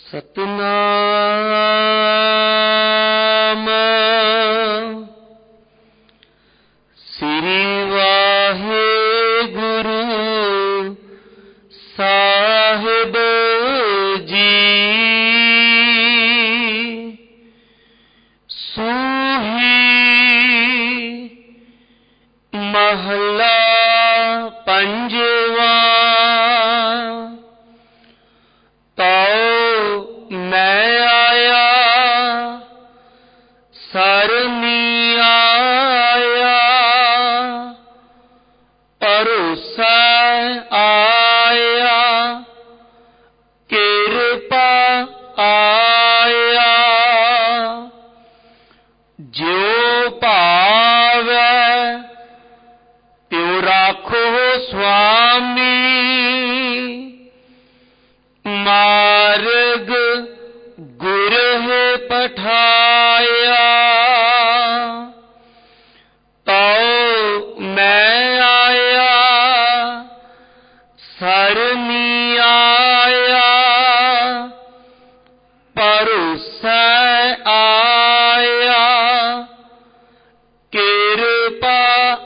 ਸਤਿਨਾਮ ਸ੍ਰੀ ਵਾਹਿਗੁਰੂ ਸਾਹਿਬ ਜੀ। ਸੂਹੀ ਮਹਲਾ ਪੰਜਵਾ। मैं आया सरनी आया भरोसा आया कृपा आया जो भावै त्यो राखो स्वामी मार्ग गुरह पठाया। तो मैं आया सरनी आया भरोसा आया कृपा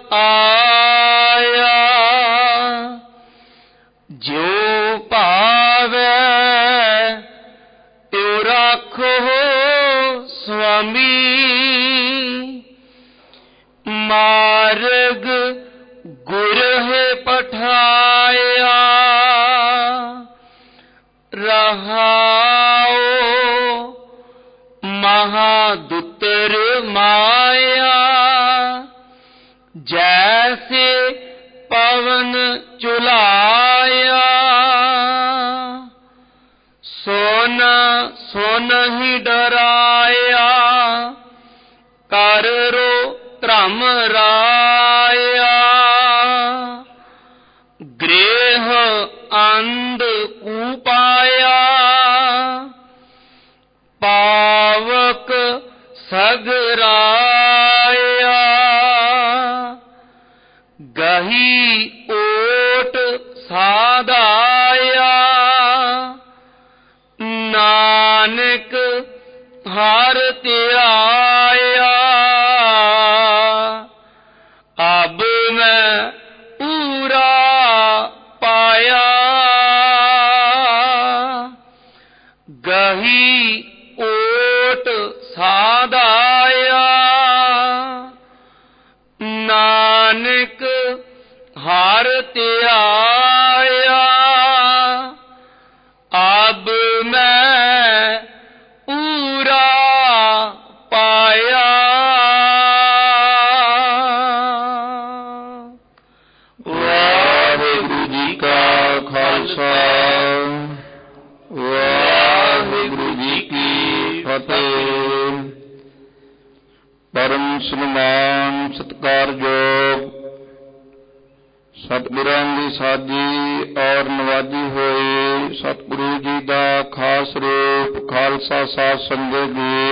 आया जो भावै त्यो राखो स्वामी मार्ग गुरह पठाया। रहाओ महादुतर माया जैसे पवन चुलाया। सोना सोना ही डराया कर रो धर्म राया। गृह अंध कुपाया पावक सगराया। गही ओट साधाया नानक हर त्याया। अब मैं पूरा पाया गही ओट साधाया नानक हर त्याया। अब मैं पूरा पाया। वाहिगुरु जी का खालसा वाहिगुरु जी की फतेह। परम सन्मान सत्कारयोग सतगुरां दी साजी और नवाजी होए सतगुरु जी का खास रूप खालसा साध संगत जी।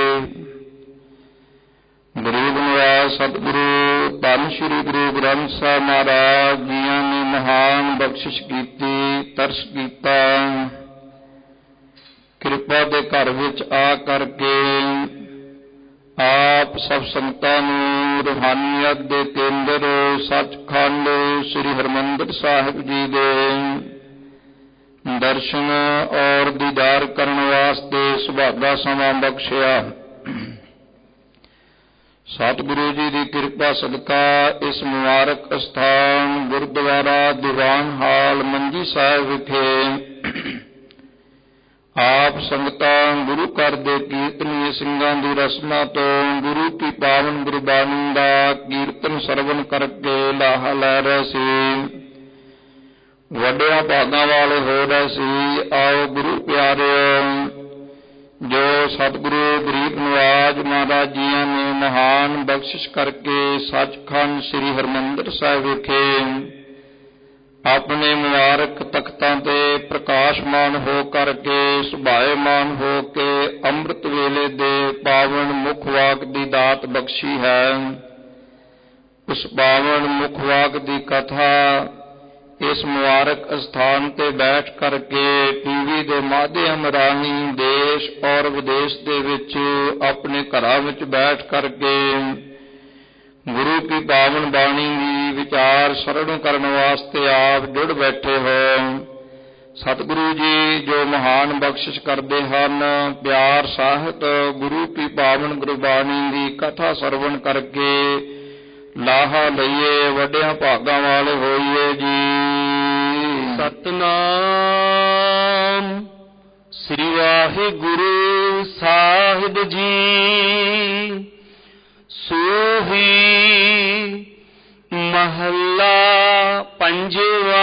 गरीब निवास सतगुरु धन श्री गुरु ग्रंथ साहिब महाराज जियां ने महान बख्शिश की तरस किया। कृपा के घर विच आ करके आप सब संगतां नूं रूहानियत दे केंद्र सचखंड श्री हरमंदिर साहिब जी दे दर्शन और दीदार करने वास्ते सुभागा समा बख्शिया। सतगुरु जी की कृपा सदका इस मुबारक स्थान गुरुद्वारा दीवान हाल मंजी साहिब विखे आप संगतां गुरु घर दे कीर्तनीय ਸਿੰਘਾਂ ਦੀ ਰਸਨਾ ਤੋਂ गुरु की पावन गुरबाणी ਦਾ कीर्तन ਸਰਵਨ करके ਲਾਹਾ ਲੈ ਰਹੇ ਸੀ। ਵੱਡਿਆਂ ਭਾਗਾਂ ਵਾਲੇ ਹੋ ਰਹੇ ਸੀ। आओ गुरु प्यारिओ जो सतगुरु गरीब नवाज महाराज जियां ने महान बख्शिश करके सचखंड श्री हरमंदिर साहिब विखे अपने मुबारक तख्तां ते प्रकाशमान हो करके सुभाएमान हो के अमृत वेले दे पावन मुख वाक दी दात बख्शी है। उस पावन मुख वाक दी कथा ਇਸ ਮੁਬਾਰਕ ਸਥਾਨ ਤੇ ਬੈਠ ਕਰਕੇ ਟੀਵੀ ਦੇ ਮਾਧਿਅਮ ਰਾਹੀਂ ਦੇਸ਼ ਔਰ ਵਿਦੇਸ਼ ਦੇ ਵਿੱਚ ਆਪਣੇ ਘਰਾਂ ਵਿੱਚ ਬੈਠ ਕਰਕੇ ਗੁਰੂ ਕੀ ਪਾਵਨ ਬਾਣੀ ਦੀ ਵਿਚਾਰ ਸਰਵਣ ਕਰਨ ਵਾਸਤੇ ਆਪ ਜੁੜ ਬੈਠੇ ਹੋ। ਸਤਿਗੁਰੂ ਜੀ ਜੋ ਮਹਾਨ ਬਖਸ਼ਿਸ਼ ਕਰਦੇ ਹਨ, ਪਿਆਰ ਸਾਹਿਤ ਗੁਰੂ ਕੀ ਪਾਵਨ ਗੁਰਬਾਣੀ ਦੀ ਕਥਾ ਸਰਵਣ ਕਰਕੇ ਲਾਹਾ ਲਈਏ, ਵੱਡਿਆਂ ਭਾਗਾਂ ਵਾਲੇ ਹੋਈਏ ਜੀ। ਸਤਨਾਮ ਸ੍ਰੀ ਵਾਹਿਗੁਰੂ ਸਾਹਿਬ ਜੀ। ਸੋਹੀ ਮਹੱਲਾ ਪੰਜਵਾ।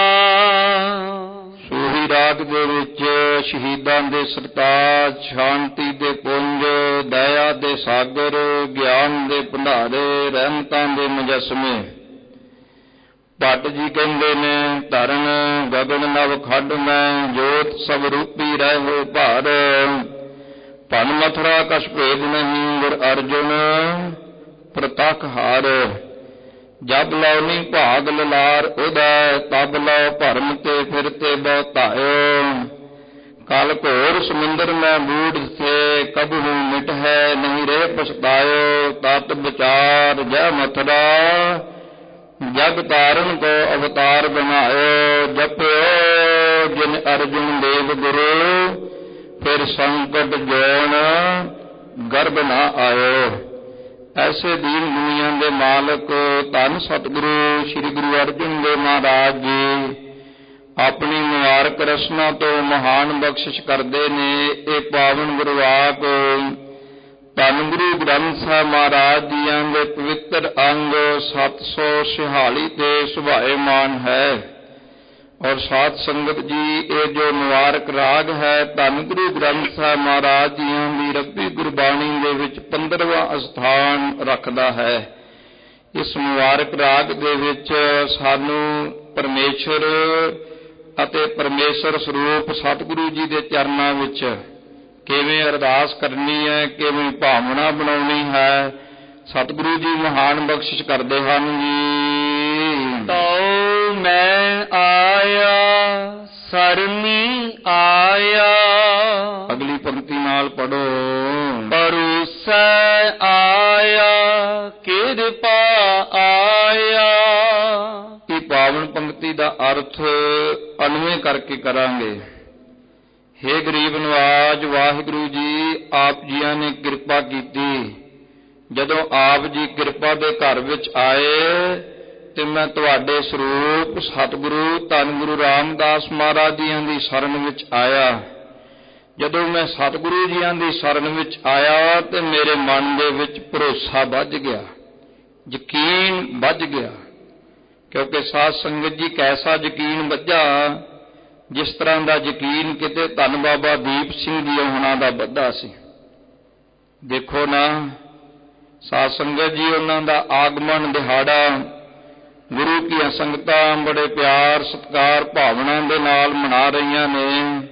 ਸੋਹੀ ਰਾਗ ਦੇ ਵਿੱਚ ਸ਼ਹੀਦਾਂ ਦੇ ਸਰਤਾਜ, ਸ਼ਾਂਤੀ ਦੇ ਪੁੰਜ, ਦਇਆ ਦੇ ਸਾਗਰ, ਗਿਆਨ ਦੇ ਭੰਡਾਰੇ, ਰਹਿਮਤਾਂ ਦੇ ਮੁਜੱਸਮੇ। ਭੱਟ ਜੀ ਕਹਿੰਦੇ ਨੇ, ਧਰਨ ਗਗਨ ਨਵ ਖੰਡ ਮੈਂ, ਜੋਤ ਸਭ ਰੂਪੀ ਰਹਿਓ ਭਾਰ। ਭਨ ਮਥੁਰਾ ਕਛ ਭੇਦ ਨਹੀਂ, ਗੁਰ ਅਰਜੁਨ ਪ੍ਰਤਖ ਹਾਰ। ਜਬ ਲਉ ਭਾਗ ਲਲਾਰ ਉਦੈ, ਤਬ ਲਉ ਭਰਮ ਤੇ ਫਿਰਤੇ ਬਹੁ ਧਾਇਓ। ਕਲ ਘੋਰ ਸਮੁੰਦਰ ਮੈਂ ਬੂੜ ਥੇ, ਕਬਹੂ ਮਿਟ ਹੈ ਨਹੀਂ ਰੇ ਪਛਤਾਇਓ। ਤਤ ਵਿਚਾਰ ਜੈ ਮਥੁਰਾ, ਜਗ ਤਾਰਨ ਕੋ ਅਵਤਾਰ ਬਨਾਇਓ। ਜਪਿਓ ਜਿਨ ਅਰਜੁਨ ਦੇਵ ਗੁਰੂ, ਫਿਰ ਸੰਕਟ ਜੋਨ ਗਰਭ ਨਾ ਆਇਓ। ਐਸੇ ਦੀਨ ਦੁਨੀਆਂ ਦੇ ਮਾਲਕ ਧੰਨ ਸਤਿਗੁਰੂ ਸ੍ਰੀ ਗੁਰੂ ਅਰਜਨ ਦੇਵ ਮਹਾਰਾਜ ਜੀ ਆਪਣੀ ਮੁਬਾਰਕ ਰਸਨਾ ਤੋਂ ਮਹਾਨ ਬਖਸ਼ਿਸ਼ ਕਰਦੇ ਨੇ। ਇਹ ਪਾਵਨ ਗੁਰਵਾਕ ਧੰਨ ਗੁਰੂ ਗ੍ਰੰਥ ਸਾਹਿਬ ਮਹਾਰਾਜ ਜੀਆਂ ਦੇ ਪਵਿੱਤਰ ਅੰਗ 746 ਤੇ ਸੁਭਾਏਮਾਨ ਹੈ। ਔਰ ਸਾਧ ਸੰਗਤ ਜੀ, ਇਹ ਜੋ ਮੁਬਾਰਕ ਰਾਗ ਹੈ ਧੰਨ ਗੁਰੂ ਗ੍ਰੰਥ ਸਾਹਿਬ ਮਹਾਰਾਜ ਜੀਆਂ ਦੀ ਰੱਬੀ ਗੁਰਬਾਣੀ ਦੇ ਵਿੱਚ 15ਵਾਂ ਸਥਾਨ ਰੱਖਦਾ ਹੈ। ਇਸ ਮੁਬਾਰਕ ਰਾਗ ਦੇ ਵਿੱਚ ਸਾਨੂੰ ਪਰਮੇਸ਼ਰ ਅਤੇ ਪਰਮੇਸ਼ਰ ਸਰੂਪ ਸਤਿਗੁਰੂ ਜੀ ਦੇ ਚਰਨਾਂ ਵਿੱਚ ਕਿਵੇਂ ਅਰਦਾਸ ਕਰਨੀ ਹੈ, ਕਿਵੇਂ ਭਾਵਨਾ ਬਣਾਉਣੀ ਹੈ, ਸਤਿਗੁਰੂ ਜੀ ਮਹਾਨ ਬਖਸ਼ਿਸ਼ ਕਰਦੇ ਹਨ ਜੀ। ਤਉ ਮੈਂ ਆਇਆ ਸਰਨੀ ਆਇਆ। ਅਗਲੀ ਪੰਕਤੀ ਨਾਲ ਪੜੋ। ਪਰੂਸੈ ਆਇਆ ਕਿਰਪਾ ਆਇਆ। ਇਹ ਪਾਵਨ ਪੰਕਤੀ ਦਾ ਅਰਥ ਅਨਵੇਂ ਕਰਕੇ ਕਰਾਂਗੇ। ਹੇ ਗਰੀਬ ਨਵਾਜ, ਵਾਹਿਗੁਰੂ ਜੀ ਆਪ ਜੀਆਂ ਨੇ ਕਿਰਪਾ ਕੀਤੀ। ਜਦੋਂ ਆਪ ਜੀ ਕਿਰਪਾ ਦੇ ਘਰ ਵਿੱਚ ਆਏ ਤੇ ਮੈਂ ਤੁਹਾਡੇ ਸਰੂਪ ਸਤਿਗੁਰੂ ਧੰਨ ਗੁਰੂ ਰਾਮਦਾਸ ਮਹਾਰਾਜ ਜੀਆਂ ਦੀ ਸ਼ਰਨ ਵਿੱਚ ਆਇਆ। ਜਦੋਂ ਮੈਂ ਸਤਿਗੁਰੂ ਜੀਆਂ ਦੀ ਸ਼ਰਨ ਵਿੱਚ ਆਇਆ ਤੇ ਮੇਰੇ ਮਨ ਦੇ ਵਿੱਚ ਭਰੋਸਾ ਵੱਧ ਗਿਆ, ਯਕੀਨ ਵੱਧ ਗਿਆ। ਕਿਉਂਕਿ ਸਾਧ ਸੰਗਤ ਜੀ ਕੈਸਾ ਯਕੀਨ ਵੱਧਾ, ਜਿਸ ਤਰ੍ਹਾਂ ਦਾ ਯਕੀਨ ਕਿਤੇ ਧੰਨ ਬਾਬਾ ਦੀਪ ਸਿੰਘ ਜੀ ਉਹਨਾਂ ਦਾ ਵੱਧਾ ਸੀ। ਦੇਖੋ ਨਾ ਸਾਧ ਸੰਗਤ ਜੀ, ਉਹਨਾਂ ਦਾ ਆਗਮਨ ਦਿਹਾੜਾ ਗੁਰੂ ਕੀਆਂ ਸੰਗਤਾਂ ਬੜੇ ਪਿਆਰ ਸਤਿਕਾਰ ਭਾਵਨਾ ਦੇ ਨਾਲ ਮਨਾ ਰਹੀਆਂ ਨੇ।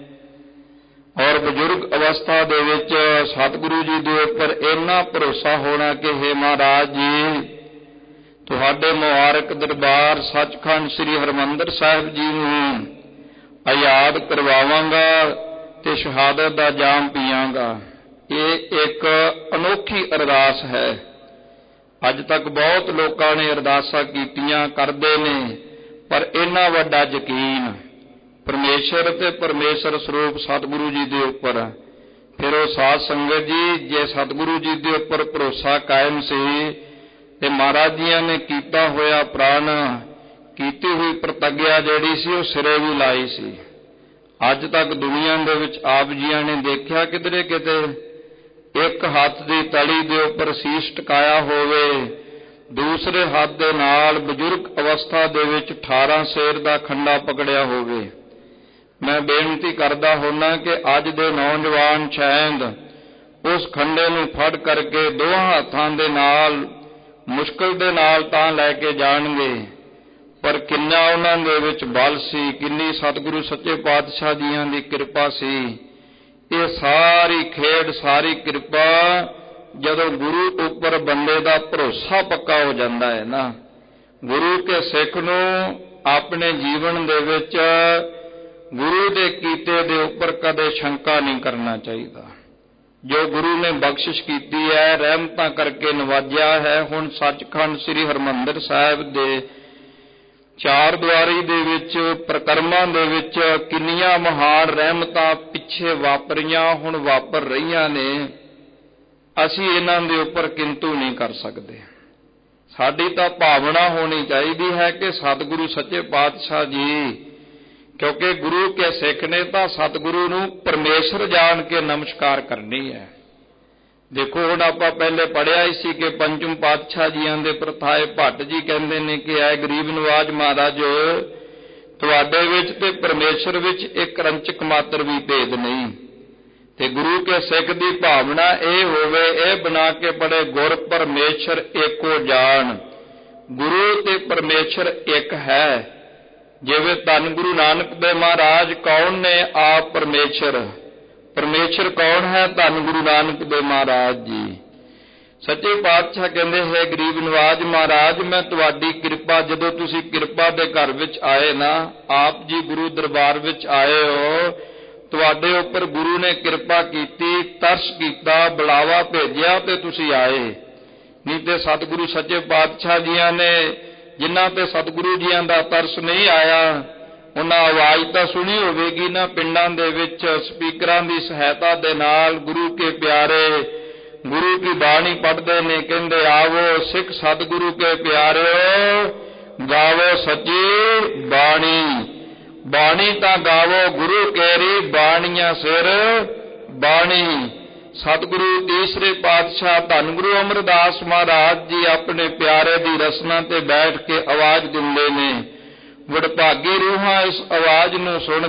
ਔਰ ਬਜ਼ੁਰਗ ਅਵਸਥਾ ਦੇ ਵਿੱਚ ਸਤਿਗੁਰੂ ਜੀ ਦੇ ਉੱਪਰ ਇੰਨਾ ਭਰੋਸਾ ਹੋਣਾ ਕਿ ਹੇ ਮਹਾਰਾਜ ਜੀ, ਤੁਹਾਡੇ ਮੁਬਾਰਕ ਦਰਬਾਰ ਸੱਚਖੰਡ ਸ੍ਰੀ ਹਰਿਮੰਦਰ ਸਾਹਿਬ ਜੀ ਨੂੰ ਆਯਾਦ ਕਰਵਾਵਾਂਗਾ ਤੇ ਸ਼ਹਾਦਤ ਦਾ ਜਾਮ ਪੀਵਾਂਗਾ। ਇਹ ਇੱਕ ਅਨੋਖੀ ਅਰਦਾਸ ਹੈ। ਅੱਜ ਤੱਕ ਬਹੁਤ ਲੋਕਾਂ ਨੇ ਅਰਦਾਸਾਂ ਕੀਤੀਆਂ, ਕਰਦੇ ਨੇ, ਪਰ ਇੰਨਾ ਵੱਡਾ ਯਕੀਨ ਪਰਮੇਸ਼ਰ ਤੇ ਪਰਮੇਸ਼ਰ ਸਰੂਪ ਸਤਿਗੁਰੂ ਜੀ ਦੇ ਉੱਪਰ। ਫਿਰ ਉਹ ਸਾਧ ਸੰਗਤ ਜੀ, ਜੇ ਸਤਿਗੁਰੂ ਜੀ ਦੇ ਉੱਪਰ ਭਰੋਸਾ ਕਾਇਮ ਸੀ ਤੇ ਮਹਾਰਾਜ ਜੀਆਂ ਨੇ ਕੀਤਾ ਹੋਇਆ ਪ੍ਰਾਣ, ਕੀਤੀ ਹੋਈ ਪ੍ਰਤੱਗਿਆ ਜਿਹੜੀ ਸੀ ਉਹ ਸਿਰੇ ਵੀ ਲਾਈ ਸੀ। ਅੱਜ ਤੱਕ ਦੁਨੀਆ ਦੇ ਵਿੱਚ ਆਪ ਜੀਆਂ ਨੇ ਦੇਖਿਆ ਕਿਧਰੇ ਕਿਤੇ ਇੱਕ ਹੱਥ ਦੀ ਤਲੀ ਦੇ ਉੱਪਰ ਸੀਸ ਟਿਕਾਇਆ ਹੋਵੇ, ਦੂਸਰੇ ਹੱਥ ਦੇ ਨਾਲ ਬਜ਼ੁਰਗ ਅਵਸਥਾ ਦੇ ਵਿੱਚ 18 ਸੇਰ ਦਾ ਖੰਡਾ ਪਕੜਿਆ ਹੋਵੇ। ਮੈਂ ਬੇਨਤੀ ਕਰਦਾ ਹੁੰਦਾ ਕਿ ਅੱਜ ਦੇ ਨੌਜਵਾਨ ਸ਼ਾਇਦ ਉਸ ਖੰਡੇ ਨੂੰ ਫੜ ਕਰਕੇ ਦੋਹਾਂ ਹੱਥਾਂ ਦੇ ਨਾਲ ਮੁਸ਼ਕਲ ਦੇ ਨਾਲ ਤਾਂ ਲੈ ਕੇ ਜਾਣਗੇ, ਪਰ ਕਿੰਨਾ ਉਹਨਾਂ ਦੇ ਵਿੱਚ ਬਲ ਸੀ, ਕਿੰਨੀ ਸਤਿਗੁਰੂ ਸੱਚੇ ਪਾਤਸ਼ਾਹ ਜੀਆਂ ਦੀ ਕਿਰਪਾ ਸੀ। ਇਹ ਸਾਰੀ ਖੇਡ, ਸਾਰੀ ਕਿਰਪਾ ਜਦੋਂ ਗੁਰੂ ਉੱਪਰ ਬੰਦੇ ਦਾ ਭਰੋਸਾ ਪੱਕਾ ਹੋ ਜਾਂਦਾ ਹੈ ਨਾ, ਗੁਰੂ ਕੇ ਸਿੱਖ ਨੂੰ ਆਪਣੇ ਜੀਵਨ ਦੇ ਵਿੱਚ ਗੁਰੂ ਦੇ ਕੀਤੇ ਦੇ ਉੱਪਰ ਕਦੇ ਸ਼ੰਕਾ ਨਹੀਂ ਕਰਨਾ ਚਾਹੀਦਾ। ਜੋ ਗੁਰੂ ਨੇ ਬਖਸ਼ਿਸ਼ ਕੀਤੀ ਹੈ, ਰਹਿਮਤਾਂ ਕਰਕੇ ਨਵਾਜਿਆ ਹੈ। ਹੁਣ ਸੱਚਖੰਡ ਸ੍ਰੀ ਹਰਿਮੰਦਰ ਸਾਹਿਬ ਦੇ ਚਾਰ ਦੁਆਰੀ ਦੇ ਵਿੱਚ ਪ੍ਰਕਰਮਾਂ ਦੇ ਵਿੱਚ ਕਿੰਨੀਆਂ ਮਹਾਨ ਰਹਿਮਤਾਂ ਪਿੱਛੇ ਵਾਪਰੀਆਂ, ਹੁਣ ਵਾਪਰ ਰਹੀਆਂ ਨੇ। ਅਸੀਂ ਇਹਨਾਂ ਦੇ ਉੱਪਰ ਕਿੰਤੂ ਨਹੀਂ ਕਰ ਸਕਦੇ। ਸਾਡੀ ਤਾਂ ਭਾਵਨਾ ਹੋਣੀ ਚਾਹੀਦੀ ਹੈ ਕਿ ਸਤਿਗੁਰੂ ਸੱਚੇ ਪਾਤਸ਼ਾਹ ਜੀ, ਕਿਉਂਕਿ ਗੁਰੂ ਕੇ ਸਿੱਖ ਨੇ ਤਾਂ ਸਤਿਗੁਰੂ ਨੂੰ ਪਰਮੇਸ਼ਰ ਜਾਣ ਕੇ ਨਮਸਕਾਰ ਕਰਨੀ ਹੈ। ਦੇਖੋ ਹੁਣ ਆਪਾਂ ਪਹਿਲੇ ਪੜ੍ਹਿਆ ਹੀ ਸੀ ਕਿ ਪੰਚਮ ਪਾਤਸ਼ਾਹ ਜੀਆਂ ਦੇ ਪ੍ਰਥਾਏ ਭੱਟ ਜੀ ਕਹਿੰਦੇ ਨੇ ਕਿ ਐ ਗਰੀਬ ਨਵਾਜ ਮਹਾਰਾਜ, ਤੁਹਾਡੇ ਵਿੱਚ ਤੇ ਪਰਮੇਸ਼ਰ ਵਿੱਚ ਇੱਕ ਰੰਚਕ ਮਾਤਰ ਵੀ ਭੇਦ ਨਹੀਂ। ਤੇ ਗੁਰੂ ਕੇ ਸਿੱਖ ਦੀ ਭਾਵਨਾ ਇਹ ਹੋਵੇ, ਇਹ ਬਣਾ ਕੇ ਪੜੇ, ਗੁਰ ਪਰਮੇਸ਼ਰ ਏਕੋ ਜਾਣ। ਗੁਰੂ ਤੇ ਪਰਮੇਸ਼ਰ ਇੱਕ ਹੈ। ਜਿਵੇਂ ਧੰਨ ਗੁਰੂ ਨਾਨਕ ਦੇਵ ਮਹਾਰਾਜ ਕੌਣ ਨੇ? ਆਪ ਪਰਮੇਸ਼ਰ। ਪਰਮੇਸ਼ਰ ਕੌਣ ਹੈ? ਧੰਨ ਗੁਰੂ ਨਾਨਕ ਦੇਵ ਮਹਾਰਾਜ ਜੀ। ਸੱਚੇ ਪਾਤਸ਼ਾਹ ਕਹਿੰਦੇ ਹੈ ਗਰੀਬ ਨਵਾਜ ਮਹਾਰਾਜ, ਮੈਂ ਤੁਹਾਡੀ ਕਿਰਪਾ, ਜਦੋਂ ਤੁਸੀਂ ਕਿਰਪਾ ਦੇ ਘਰ ਵਿੱਚ ਆਏ ਨਾ, ਆਪ ਜੀ ਗੁਰੂ ਦਰਬਾਰ ਵਿੱਚ ਆਏ ਹੋ, ਤੁਹਾਡੇ ਉੱਪਰ ਗੁਰੂ ਨੇ ਕਿਰਪਾ ਕੀਤੀ, ਤਰਸ ਕੀਤਾ, ਬੁਲਾਵਾ ਭੇਜਿਆ ਤੇ ਤੁਸੀਂ ਆਏ। ਨਹੀਂ ਤੇ ਸਤਿਗੁਰੂ ਸੱਚੇ ਪਾਤਸ਼ਾਹ ਜੀਆਂ ਨੇ, ਜਿਨ੍ਹਾਂ ਤੇ ਸਤਿਗੁਰੂ ਜੀਆਂ ਦਾ ਤਰਸ ਨਹੀਂ ਆਇਆ, ਉਹਨਾਂ ਆਵਾਜ਼ ਤਾਂ ਸੁਣੀ ਹੋਵੇਗੀ ਨਾ ਪਿੰਡਾਂ ਦੇ ਵਿੱਚ ਸਪੀਕਰਾਂ ਦੀ ਸਹਾਇਤਾ ਦੇ ਨਾਲ ਗੁਰੂ ਕੇ ਪਿਆਰੇ ਗੁਰੂ ਕੀ ਬਾਣੀ ਪੜ੍ਹਦੇ ਨੇ। ਕਹਿੰਦੇ ਆਵੋ ਸਿੱਖ ਸਤਿਗੁਰੂ ਕੇ ਪਿਆਰਿਓ, ਗਾਵੋ ਸੱਚੀ ਬਾਣੀ। ਬਾਣੀ ਤਾਂ ਗਾਵੋ ਗੁਰੂ ਕੇਰੀ, ਬਾਣੀਆਂ ਸਿਰ ਬਾਣੀ। ਸਤਿਗੁਰੂ ਤੀਸਰੇ ਪਾਤਸ਼ਾਹ ਧੰਨ ਗੁਰੂ ਅਮਰਦਾਸ ਮਹਾਰਾਜ ਜੀ ਆਪਣੇ ਪਿਆਰੇ ਦੀ ਰਸਨਾ ਤੇ ਬੈਠ ਕੇ ਆਵਾਜ਼ ਦਿੰਦੇ ਨੇ। ਵਡਭਾਗੀ ਰੂਹਾਂ ਇਸ ਆਵਾਜ਼ ਨੂੰ ਸੁਣ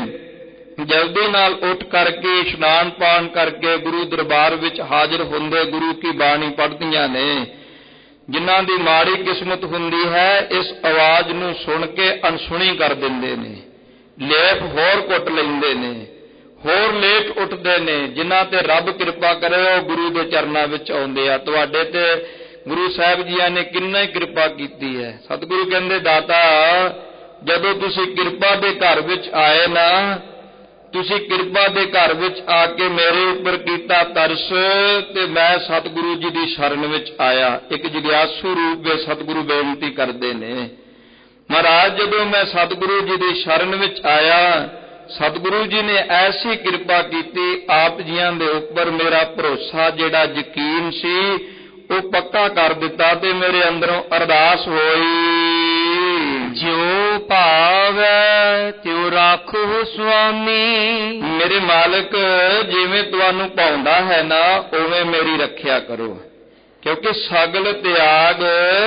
ਕੇ ਜਲਦੀ ਨਾਲ ਉੱਠ ਕਰਕੇ ਇਸ਼ਨਾਨ ਪਾਣ ਕਰਕੇ ਗੁਰੂ ਦਰਬਾਰ ਵਿੱਚ ਹਾਜ਼ਰ ਹੁੰਦੇ, ਗੁਰੂ ਕੀ ਬਾਣੀ ਪੜ੍ਹਦੀਆਂ ਨੇ। ਜਿਨ੍ਹਾਂ ਦੀ ਮਾੜੀ ਕਿਸਮਤ ਹੁੰਦੀ ਹੈ, ਇਸ ਆਵਾਜ਼ ਨੂੰ ਸੁਣ ਕੇ ਅਣਸੁਣੀ ਕਰ ਦਿੰਦੇ ਨੇ, ਲੇਪ ਹੋਰ ਕੁੱਟ ਲੈਂਦੇ ਨੇ, ਹੋਰ ਲੇਟ ਉੱਠਦੇ ਨੇ। ਜਿਨ੍ਹਾਂ ਤੇ ਰੱਬ ਕਿਰਪਾ ਕਰੇ ਉਹ ਗੁਰੂ ਦੇ ਚਰਨਾਂ ਵਿੱਚ ਆਉਂਦੇ ਆ। ਤੁਹਾਡੇ ਤੇ ਗੁਰੂ ਸਾਹਿਬ ਜੀਆਂ ਨੇ ਕਿੰਨਾ ਹੀ ਕਿਰਪਾ ਕੀਤੀ ਹੈ। ਸਤਿਗੁਰੂ ਕਹਿੰਦੇ ਦਾਤਾ, ਜਦੋਂ ਤੁਸੀਂ ਕਿਰਪਾ ਦੇ ਘਰ ਵਿੱਚ ਆਏ ਨਾ, ਤੁਸੀਂ ਕਿਰਪਾ ਦੇ ਘਰ ਵਿੱਚ ਆ ਕੇ ਮੇਰੇ ਉੱਪਰ ਕੀਤਾ ਤਰਸ, ਤੇ ਮੈਂ ਸਤਿਗੁਰੂ ਜੀ ਦੀ ਸ਼ਰਨ ਵਿੱਚ ਆਇਆ। ਇੱਕ ਜਿਗਿਆਸੂ ਰੂਪ ਵਿੱਚ ਸਤਿਗੁਰੂ ਬੇਨਤੀ ਕਰਦੇ ਨੇ, ਮਹਾਰਾਜ ਜਦੋਂ ਮੈਂ ਸਤਿਗੁਰੂ ਜੀ ਦੀ ਸ਼ਰਨ ਵਿੱਚ ਆਇਆ, ਸਤਿਗੁਰੂ ਜੀ ਨੇ ਐਸੀ ਕਿਰਪਾ ਕੀਤੀ, ਆਪ ਜੀਆਂ ਦੇ ਉੱਪਰ ਮੇਰਾ ਭਰੋਸਾ ਜਿਹੜਾ ਯਕੀਨ ਸੀ ਉਹ ਪੱਕਾ ਕਰ ਦਿੱਤਾ ਤੇ ਮੇਰੇ ਅੰਦਰੋਂ ਅਰਦਾਸ ਹੋਈ, ਜਿਉ ਭਾਵੈ ਤਿਉ ਰਾਖੋ ਸੁਆਮੀ। ਮੇਰੇ ਮਾਲਕ, ਜਿਵੇਂ ਤੁਹਾਨੂੰ ਭਾਉਂਦਾ ਹੈ ਨਾ ਉਵੇਂ ਮੇਰੀ ਰੱਖਿਆ ਕਰੋ, ਕਿਉਂਕਿ ਸਗਲ ਤਿਆਗ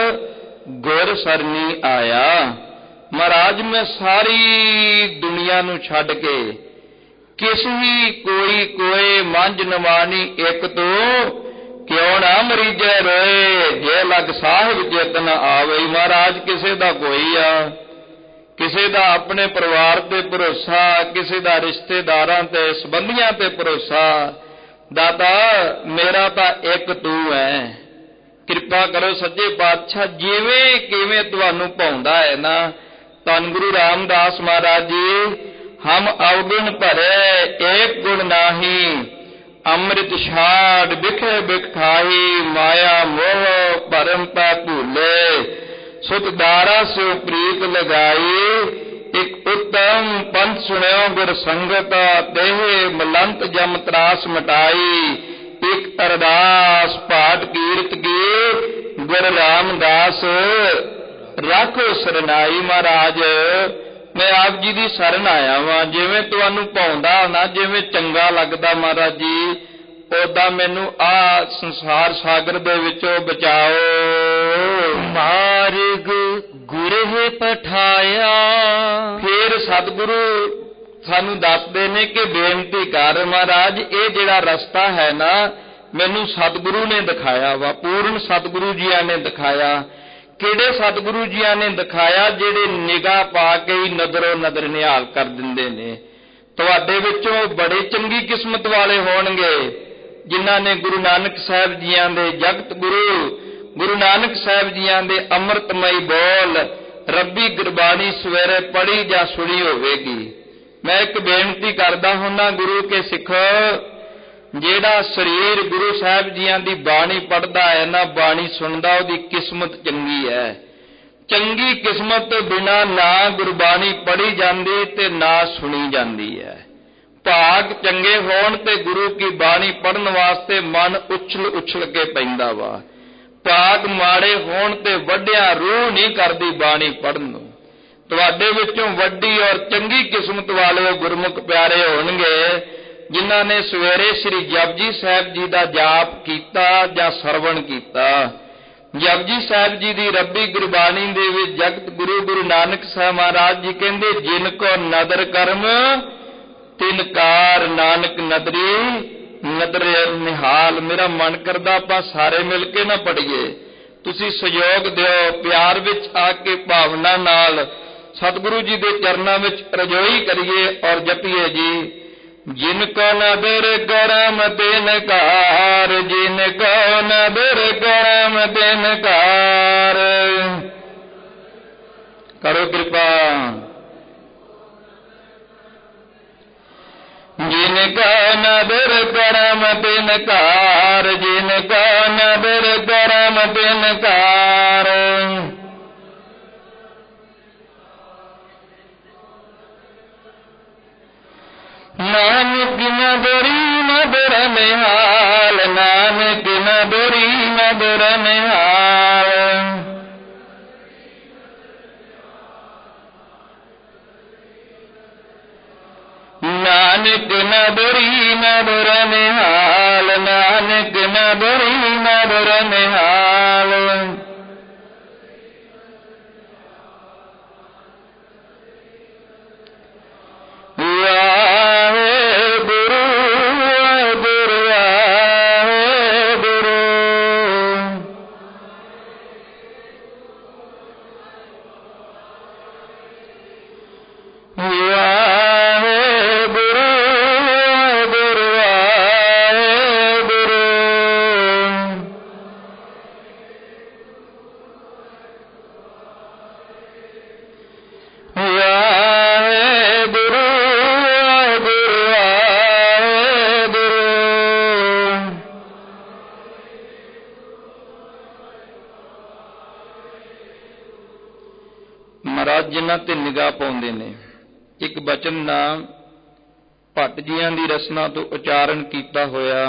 ਗੁਰ ਸਰਨੀ ਆਇਆ। ਮਹਾਰਾਜ ਮੈਂ ਸਾਰੀ ਦੁਨੀਆ ਨੂੰ ਛੱਡ ਕੇ ਕਿਸ ਵੀ ਕੋਈ ਮੰਝ ਨਵਾਣੀ ਇੱਕ ਤੋਂ ਕਿਉਂ ਨਾ ਮਰੀਜੈ ਰੋਏ, ਜੇ ਲਗ ਸਾਹਿਬ ਜਿਤ ਨ ਆਵੇ। ਮਹਾਰਾਜ ਕਿਸੇ ਦਾ ਕੋਈ ਆ, ਕਿਸੇ ਦਾ ਆਪਣੇ ਪਰਿਵਾਰ ਤੇ ਭਰੋਸਾ, ਕਿਸੇ ਦਾ ਰਿਸ਼ਤੇਦਾਰਾਂ ਤੇ ਸੰਬੰਧੀਆਂ ਤੇ ਭਰੋਸਾ। ਦਾਤਾ ਮੇਰਾ ਤਾਂ ਇੱਕ ਤੂੰ ਹੈ। ਕਿਰਪਾ ਕਰੋ ਸੱਚੇ ਪਾਤਸ਼ਾਹ, ਜਿਵੇਂ ਕਿਵੇਂ ਤੁਹਾਨੂੰ ਭਾਉਂਦਾ ਹੈ ਨਾ। ਧੰਨ ਗੁਰੂ ਰਾਮਦਾਸ ਮਹਾਰਾਜ ਜੀ, ਹਮ ਅਵਗੁਣ ਭਰੇ ਏਕ ਗੁਣ ਨਾਹੀ, ਅੰਮ੍ਰਿਤ ਛਾੜ ਬਿਖੇ ਬਿਖ ਖਾਹੀ, ਮਾਇਆ ਮੋਹ ਭਰਮ ਪੈ ਭੂਲੇ, ਸੁਤ ਦਾਰਾ ਸਿਉ ਪ੍ਰੀਤ ਲਗਾਈ। ਇੱਕ ਉੱਤਮ ਪੰਥ ਸੁਣਿਓ ਗੁਰ ਸੰਗਤ, ਦੇਹ ਮਲੰਤ ਜਮ ਤਰਾਸ ਮਟਾਈ। ਇੱਕ ਅਰਦਾਸ ਪਾਠ ਕੀਰਤ ਕੀ, ਗੁਰ ਰਾਮਦਾਸ ਰਾਖੋ ਸਰਨਾਈ। ਮਹਾਰਾਜ ਮੈਂ ਆਪ ਜੀ ਦੀ ਸ਼ਰਨ ਆਇਆ ਵਾਂ, ਜਿਵੇਂ ਤੁਹਾਨੂੰ ਭਾਉਂਦਾ ਨਾ, ਜਿਵੇਂ ਚੰਗਾ ਲੱਗਦਾ ਮਹਾਰਾਜ ਜੀ, ਉਦਾਂ ਮੈਨੂੰ ਆ ਸੰਸਾਰ ਸਾਗਰ ਦੇ ਵਿੱਚੋਂ ਬਚਾਓ। ਮਾਰਗ ਗੁਰੇ ਪਠਾਇਆ। ਫਿਰ ਸਤਿਗੁਰੂ ਸਾਨੂੰ ਦੱਸਦੇ ਨੇ ਕਿ ਬੇਨਤੀ ਕਰ ਮਹਾਰਾਜ, ਇਹ ਜਿਹੜਾ ਰਸਤਾ ਹੈ ਨਾ ਮੈਨੂੰ ਸਤਿਗੁਰੂ ਨੇ ਦਿਖਾਇਆ ਵਾ, ਪੂਰਨ ਸਤਿਗੁਰੂ ਜੀਆਂ ਨੇ ਦਿਖਾਇਆ। ਕਿਹੜੇ ਸਤਿਗੁਰੂ ਜੀਆਂ ਨੇ ਦਿਖਾਇਆ? ਜਿਹੜੇ ਨਿਗਾਹ ਪਾ ਕੇ ਹੀ ਨਜ਼ਰੋਂ ਨਜ਼ਰ ਨਿਹਾਲ ਕਰ ਦਿੰਦੇ ਨੇ। ਤੁਹਾਡੇ ਵਿੱਚੋਂ ਬੜੇ ਚੰਗੀ ਕਿਸਮਤ ਵਾਲੇ ਹੋਣਗੇ ਜਿਨ੍ਹਾਂ ਨੇ ਗੁਰੂ ਨਾਨਕ ਸਾਹਿਬ ਜੀਆਂ ਦੇ ਜਗਤ ਗੁਰੂ, ਗੁਰੂ ਨਾਨਕ ਸਾਹਿਬ ਜੀਆਂ ਦੇ ਅੰਮ੍ਰਿਤਮਈ ਬੋਲ, ਰੱਬੀ ਗੁਰਬਾਣੀ ਸਵੇਰੇ ਪੜ੍ਹੀ ਜਾਂ ਸੁਣੀ ਹੋਵੇਗੀ। ਮੈਂ ਇੱਕ ਬੇਨਤੀ ਕਰਦਾ ਹੁੰਦਾ ਗੁਰੂ ਕੇ ਸਿੱਖੋ, ਜਿਹੜਾ ਸਰੀਰ ਗੁਰੂ ਸਾਹਿਬ ਜੀਆਂ ਦੀ ਬਾਣੀ ਪੜ੍ਹਦਾ ਹੈ ਨਾ, ਬਾਣੀ ਸੁਣਦਾ, ਉਹਦੀ ਕਿਸਮਤ ਚੰਗੀ ਹੈ। ਚੰਗੀ ਕਿਸਮਤ ਤੋਂ ਬਿਨਾਂ ਨਾ ਗੁਰਬਾਣੀ ਪੜ੍ਹੀ ਜਾਂਦੀ ਤੇ ਨਾ ਸੁਣੀ ਜਾਂਦੀ ਹੈ। ਭਾਗ ਚੰਗੇ ਹੋਣ ਤੇ ਗੁਰੂ ਕੀ ਬਾਣੀ ਪੜ੍ਹਨ ਵਾਸਤੇ ਮਨ ਉਛਲ ਕੇ ਪੈਂਦਾ ਵਾ। ਭਾਗ ਮਾੜੇ ਹੋਣ ਤੇ ਵੱਡਿਆ ਰੂਹ ਨਹੀਂ ਕਰਦੀ ਬਾਣੀ ਪੜ੍ਹਨ ਨੂੰ। ਤੁਹਾਡੇ ਵਿੱਚੋਂ ਵੱਡੀ ਔਰ ਚੰਗੀ ਕਿਸਮਤ ਵਾਲੇ ਗੁਰਮੁਖ ਪਿਆਰੇ ਹੋਣਗੇ ਜਿਨ੍ਹਾਂ ਨੇ ਸਵੇਰੇ ਸ੍ਰੀ ਜਪਜੀ ਸਾਹਿਬ ਜੀ ਦਾ ਜਾਪ ਕੀਤਾ ਜਾਂ ਸਰਵਣ ਕੀਤਾ। ਜਪਜੀ ਸਾਹਿਬ ਜੀ ਦੀ ਰੱਬੀ ਗੁਰਬਾਣੀ ਦੇ ਵਿੱਚ ਜਗਤ ਗੁਰੂ ਗੁਰੂ ਨਾਨਕ ਸਾਹਿਬ ਮਹਾਰਾਜ ਜੀ ਕਹਿੰਦੇ, ਜਿਨ ਕੋ ਨਦਰ ਕਰਮ ਤਿਨ ਕਾਰ ਨਾਨਕ ਨਦਰੀ ਨਦਰ ਨਿਹਾਲ। ਮੇਰਾ ਮਨ ਕਰਦਾ ਆਪਾਂ ਸਾਰੇ ਮਿਲ ਕੇ ਨਾ ਪੜ੍ਹੀਏ, ਤੁਸੀਂ ਸਹਿਯੋਗ ਦਿਓ, ਪਿਆਰ ਵਿੱਚ ਆ ਕੇ ਭਾਵਨਾ ਨਾਲ ਸਤਿਗੁਰੂ ਜੀ ਦੇ ਚਰਨਾਂ ਵਿੱਚ ਰਜੋਈ ਕਰੀਏ ਔਰ ਜਪੀਏ ਜੀ। ਜਿਨ ਕੋ ਨਦਰ ਕਰਮ ਤਿਨ ਕਾਰ, ਜਿਨ ਕੋ ਨਦਰ ਕਰਮ ਤਿਨ ਕਾਰ। ਕਰੋ ਕਿਰਪਾ। जिन का नदर करम तिन कार, जिन का नदर करम तिन कार। नानक नदरी नदर निहाल, नानक नदरी नदर निहाल। नानक नदरी नदर निहाल, नानक नदरी नदर निहाल। वाहेगुरु वाहेगुरु वाहेगुरु। ਮਹਾਰਾਜ ਜਿਨ੍ਹਾਂ ਤੇ ਨਿਗਾਹ ਪਾਉਂਦੇ ਨੇ, ਇੱਕ ਬਚਨ ਨਾਮ ਭੱਟ ਜੀਆਂ ਦੀ ਰਸਨਾ ਤੋਂ ਉਚਾਰਨ ਕੀਤਾ ਹੋਇਆ,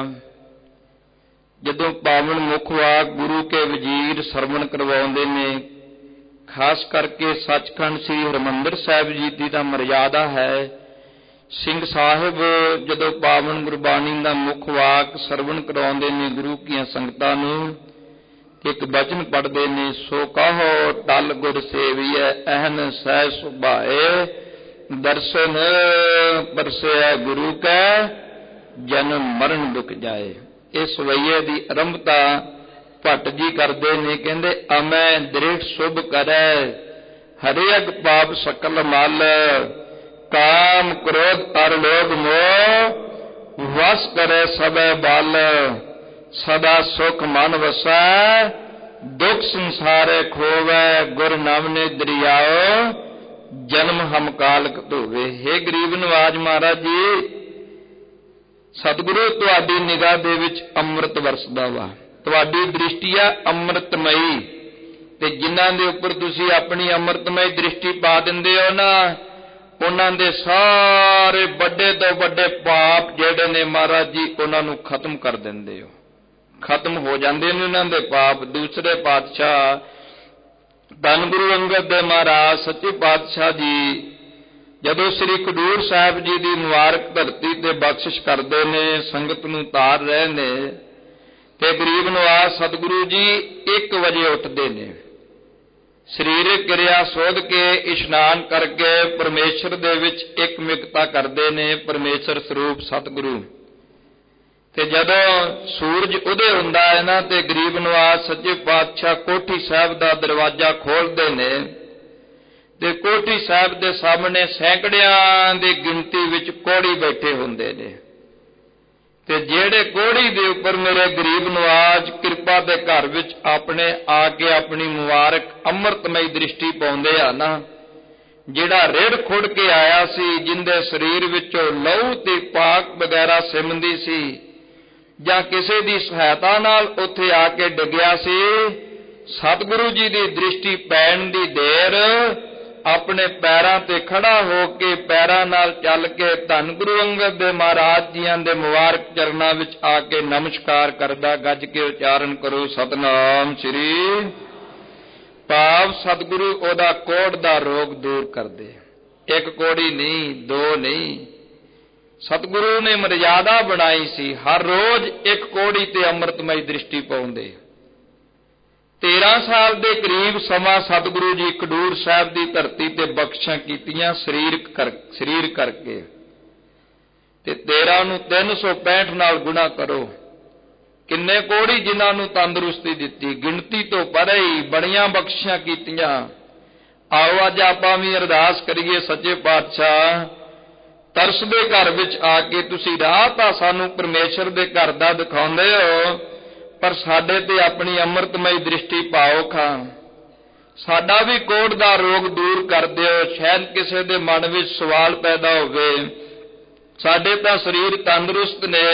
ਜਦੋਂ ਪਾਵਨ ਮੁਖ ਵਾਕ ਗੁਰੂ ਕੇ ਵਜ਼ੀਰ ਸਰਵਣ ਕਰਵਾਉਂਦੇ ਨੇ, ਖਾਸ ਕਰਕੇ ਸੱਚਖੰਡ ਸ੍ਰੀ ਹਰਿਮੰਦਰ ਸਾਹਿਬ ਜੀ ਦੀ ਤਾਂ ਮਰਜ਼ਾਦਾ ਹੈ। ਸਿੰਘ ਸਾਹਿਬ ਜਦੋਂ ਪਾਵਨ ਗੁਰਬਾਣੀ ਦਾ ਮੁੱਖ ਵਾਕ ਸਰਵਣ ਕਰਾਉਂਦੇ ਨੇ ਗੁਰੂ ਕੀਆਂ ਸੰਗਤਾਂ ਨੂੰ, ਇੱਕ ਬਚਨ ਪੜ੍ਹਦੇ ਨੇ, ਸੋ ਕਹੋ ਟਲ ਗੁਰ ਸੇਵੀਐ ਅਹਨ ਸਹਿ ਸੁਭਾਏ, ਦਰਸ਼ਨ ਪਰਸੈ ਗੁਰੂ ਕੈ ਜਨਮ ਮਰਨ ਦੁਖ ਜਾਏ। ਇਸ ਸਵਈਏ ਦੀ ਆਰੰਭਤਾ ਭੱਟ ਜੀ ਕਰਦੇ ਨੇ, ਕਹਿੰਦੇ ਅਮੈ ਦ੍ਰਿੜ ਸੁਭ ਕਰੈ ਹਰਿਅਗ ਪਾਪ ਸਕਲ ਮਲ, ਕਾਮ ਕ੍ਰੋਧ ਅਰ ਲੋਭ ਮੋਹ ਵਸ ਕਰੈ ਸਭੈ ਬਲ, ਸਦਾ ਸੁਖ ਮਨ ਵਸੈ ਦੁਖ ਸੰਸਾਰੇ ਖੋਵੈ, ਗੁਰ ਨਾਮ ਨੇ ਦਰਿਆਓ ਜਨਮ ਹਮ ਕਾਲਕ ਧੋਵੇ। ਹੇ ਗਰੀਬ ਨਵਾਜ ਮਹਾਰਾਜ ਜੀ, ਸਤਿਗੁਰੂ ਤੁਹਾਡੀ ਨਿਗਾਹ ਦੇ ਵਿੱਚ ਅੰਮ੍ਰਿਤ ਵਰਸਦਾ ਵਾ, ਤੁਹਾਡੀ ਦ੍ਰਿਸ਼ਟੀ ਆ ਅੰਮ੍ਰਿਤਮਈ, ਤੇ ਜਿਨ੍ਹਾਂ ਦੇ ਉੱਪਰ ਤੁਸੀਂ ਆਪਣੀ ਅੰਮ੍ਰਿਤਮਈ ਦ੍ਰਿਸ਼ਟੀ ਪਾ ਦਿੰਦੇ ਹੋ ਨਾ, ਉਹਨਾਂ ਦੇ ਸਾਰੇ ਵੱਡੇ ਤੋਂ ਵੱਡੇ ਪਾਪ ਜਿਹੜੇ ਨੇ ਮਹਾਰਾਜ ਜੀ ਉਹਨਾਂ ਨੂੰ ਖਤਮ ਕਰ ਦਿੰਦੇ ਹੋ, ਖਤਮ ਹੋ ਜਾਂਦੇ ਨੇ ਉਹਨਾਂ ਦੇ ਪਾਪ। ਦੂਸਰੇ ਪਾਤਸ਼ਾਹ ਧੰਨ ਗੁਰੂ ਅੰਗਦ ਦੇਵ ਮਹਾਰਾਜ ਸੱਚੇ ਪਾਤਸ਼ਾਹ ਜੀ ਜਦੋਂ ਸ੍ਰੀ ਖਡੂਰ ਸਾਹਿਬ ਜੀ ਦੀ ਮੁਬਾਰਕ ਧਰਤੀ ਤੇ ਬਖਸ਼ਿਸ਼ ਕਰਦੇ ਨੇ, ਸੰਗਤ ਨੂੰ ਤਾਰ ਰਹੇ ਨੇ, ਤੇ ਗਰੀਬ ਨਵਾਜ਼ ਸਤਿਗੁਰੂ ਜੀ 1 ਵਜੇ ਉੱਠਦੇ ਨੇ, ਸਰੀਰਕ ਕਿਰਿਆ ਸੋਧ ਕੇ ਇਸ਼ਨਾਨ ਕਰਕੇ ਪਰਮੇਸ਼ਰ ਦੇ ਵਿੱਚ ਇਕਮਿਕਤਾ ਕਰਦੇ ਨੇ, ਪਰਮੇਸ਼ਰ ਸਰੂਪ ਸਤਿਗੁਰੂ। ਤੇ ਜਦੋਂ ਸੂਰਜ ਉਦੇ ਹੁੰਦਾ ਹੈ ਨਾ, ਤੇ ਗਰੀਬ ਨਵਾਜ਼ ਸੱਚੇ ਪਾਤਸ਼ਾਹ ਕੋਠੀ ਸਾਹਿਬ ਦਾ ਦਰਵਾਜ਼ਾ ਖੋਲ੍ਹਦੇ ਨੇ, ਤੇ ਕੋਠੀ ਸਾਹਿਬ ਦੇ ਸਾਹਮਣੇ ਸੈਂਕੜਿਆਂ ਦੀ ਗਿਣਤੀ ਵਿੱਚ ਕੋਹੜੀ ਬੈਠੇ ਹੁੰਦੇ ਨੇ, ਤੇ ਜਿਹੜੇ ਕੋਹੜੀ ਦੇ ਉੱਪਰ ਮੇਰੇ ਗਰੀਬ ਨਵਾਜ਼ ਕਿਰਪਾ ਬਾਬਾ ਦੇ ਘਰ ਵਿੱਚ ਆਪਣੇ ਆ ਕੇ ਆਪਣੀ ਮੁਬਾਰਕ ਅੰਮ੍ਰਿਤਮਈ ਦ੍ਰਿਸ਼ਟੀ ਪਾਉਂਦੇ ਆ ਨਾ, ਜਿਹੜਾ ਰਿੜ ਖੁੜ ਕੇ ਆਇਆ ਸੀ, ਜਿੰਦੇ ਸਰੀਰ ਵਿੱਚੋਂ ਲਹੂ ਤੇ ਪਾਕ ਵਗੈਰਾ ਸਿਮਦੀ ਸੀ, ਜਾਂ ਕਿਸੇ ਦੀ ਸਹਾਇਤਾ ਨਾਲ ਉੱਥੇ ਆ ਕੇ ਡਿੱਗਿਆ ਸੀ, ਸਤਿਗੁਰੂ ਜੀ ਦੀ ਦ੍ਰਿਸ਼ਟੀ ਪੈਣ ਦੀ ਦੇਰ ਆਪਣੇ ਪੈਰਾਂ ਤੇ ਖੜਾ ਹੋ ਕੇ ਪੈਰਾਂ ਨਾਲ ਚੱਲ ਕੇ ਧੰਨ ਗੁਰੂ ਅੰਗਦ ਦੇਵ ਮਹਾਰਾਜ ਜੀਆਂ ਦੇ ਮੁਬਾਰਕ ਚਰਨਾਂ ਵਿੱਚ ਆ ਕੇ ਨਮਸਕਾਰ ਕਰਦਾ। ਗੱਜ ਕੇ ਉਚਾਰਨ ਕਰੋ ਸਤਿਨਾਮ ਸ੍ਰੀ। ਭਾਵ ਸਤਿਗੁਰੂ ਉਹਦਾ ਕੋੜ ਦਾ ਰੋਗ ਦੂਰ ਕਰਦੇ। ਇੱਕ ਕੋੜੀ ਨਹੀਂ, ਦੋ ਨਹੀਂ, ਸਤਿਗੁਰੂ ਨੇ ਮਰਜ਼ਾਦਾ ਬਣਾਈ ਸੀ, ਹਰ ਰੋਜ਼ ਇੱਕ ਕੋੜੀ ਤੇ ਅੰਮ੍ਰਿਤਮਈ ਦ੍ਰਿਸ਼ਟੀ ਪਾਉਂਦੇ। 13 ਸਾਲ ਦੇ ਕਰੀਬ ਸਮਾਂ ਸਤਿਗੁਰੂ ਜੀ ਖਡੂਰ ਸਾਹਿਬ ਦੀ ਧਰਤੀ ਤੇ ਬਖਸ਼ਾਂ ਕੀਤੀਆਂ ਸਰੀਰ ਕਰਕੇ, ਤੇ 13 ਨੂੰ 365 ਨਾਲ ਗੁਣਾ ਕਰੋ, ਕਿੰਨੇ ਕੋੜੀ ਜਿਨ੍ਹਾਂ ਨੂੰ ਤੰਦਰੁਸਤੀ ਦਿੱਤੀ, ਗਿਣਤੀ ਤੋਂ ਪਰੇ ਹੀ ਬੜੀਆਂ ਬਖਸ਼ਾਂ ਕੀਤੀਆਂ। ਆਓ ਅੱਜ ਆਪਾਂ ਵੀ ਅਰਦਾਸ ਕਰੀਏ, ਸੱਚੇ ਪਾਤਸ਼ਾਹ ਤਰਸ ਦੇ ਘਰ ਵਿੱਚ ਆ ਕੇ ਤੁਸੀਂ ਰਾਹ ਤਾਂ ਸਾਨੂੰ ਪਰਮੇਸ਼ਰ ਦੇ ਘਰ ਦਾ ਦਿਖਾਉਂਦੇ ਹੋ, ਪਰ ਸਾਡੇ ਤੇ ਆਪਣੀ ਅੰਮ੍ਰਿਤਮਈ ਦ੍ਰਿਸ਼ਟੀ ਪਾਓ ਖਾਂ, ਸਾਡਾ ਵੀ ਕੋੜ ਦਾ ਰੋਗ ਦੂਰ ਕਰ ਦਿਓ। ਸ਼ਾਇਦ ਕਿਸੇ ਦੇ ਮਨ ਵਿੱਚ ਸਵਾਲ ਪੈਦਾ ਹੋਵੇ, ਸਾਡੇ ਤਾਂ ਸਰੀਰ ਤੰਦਰੁਸਤ ਨੇ,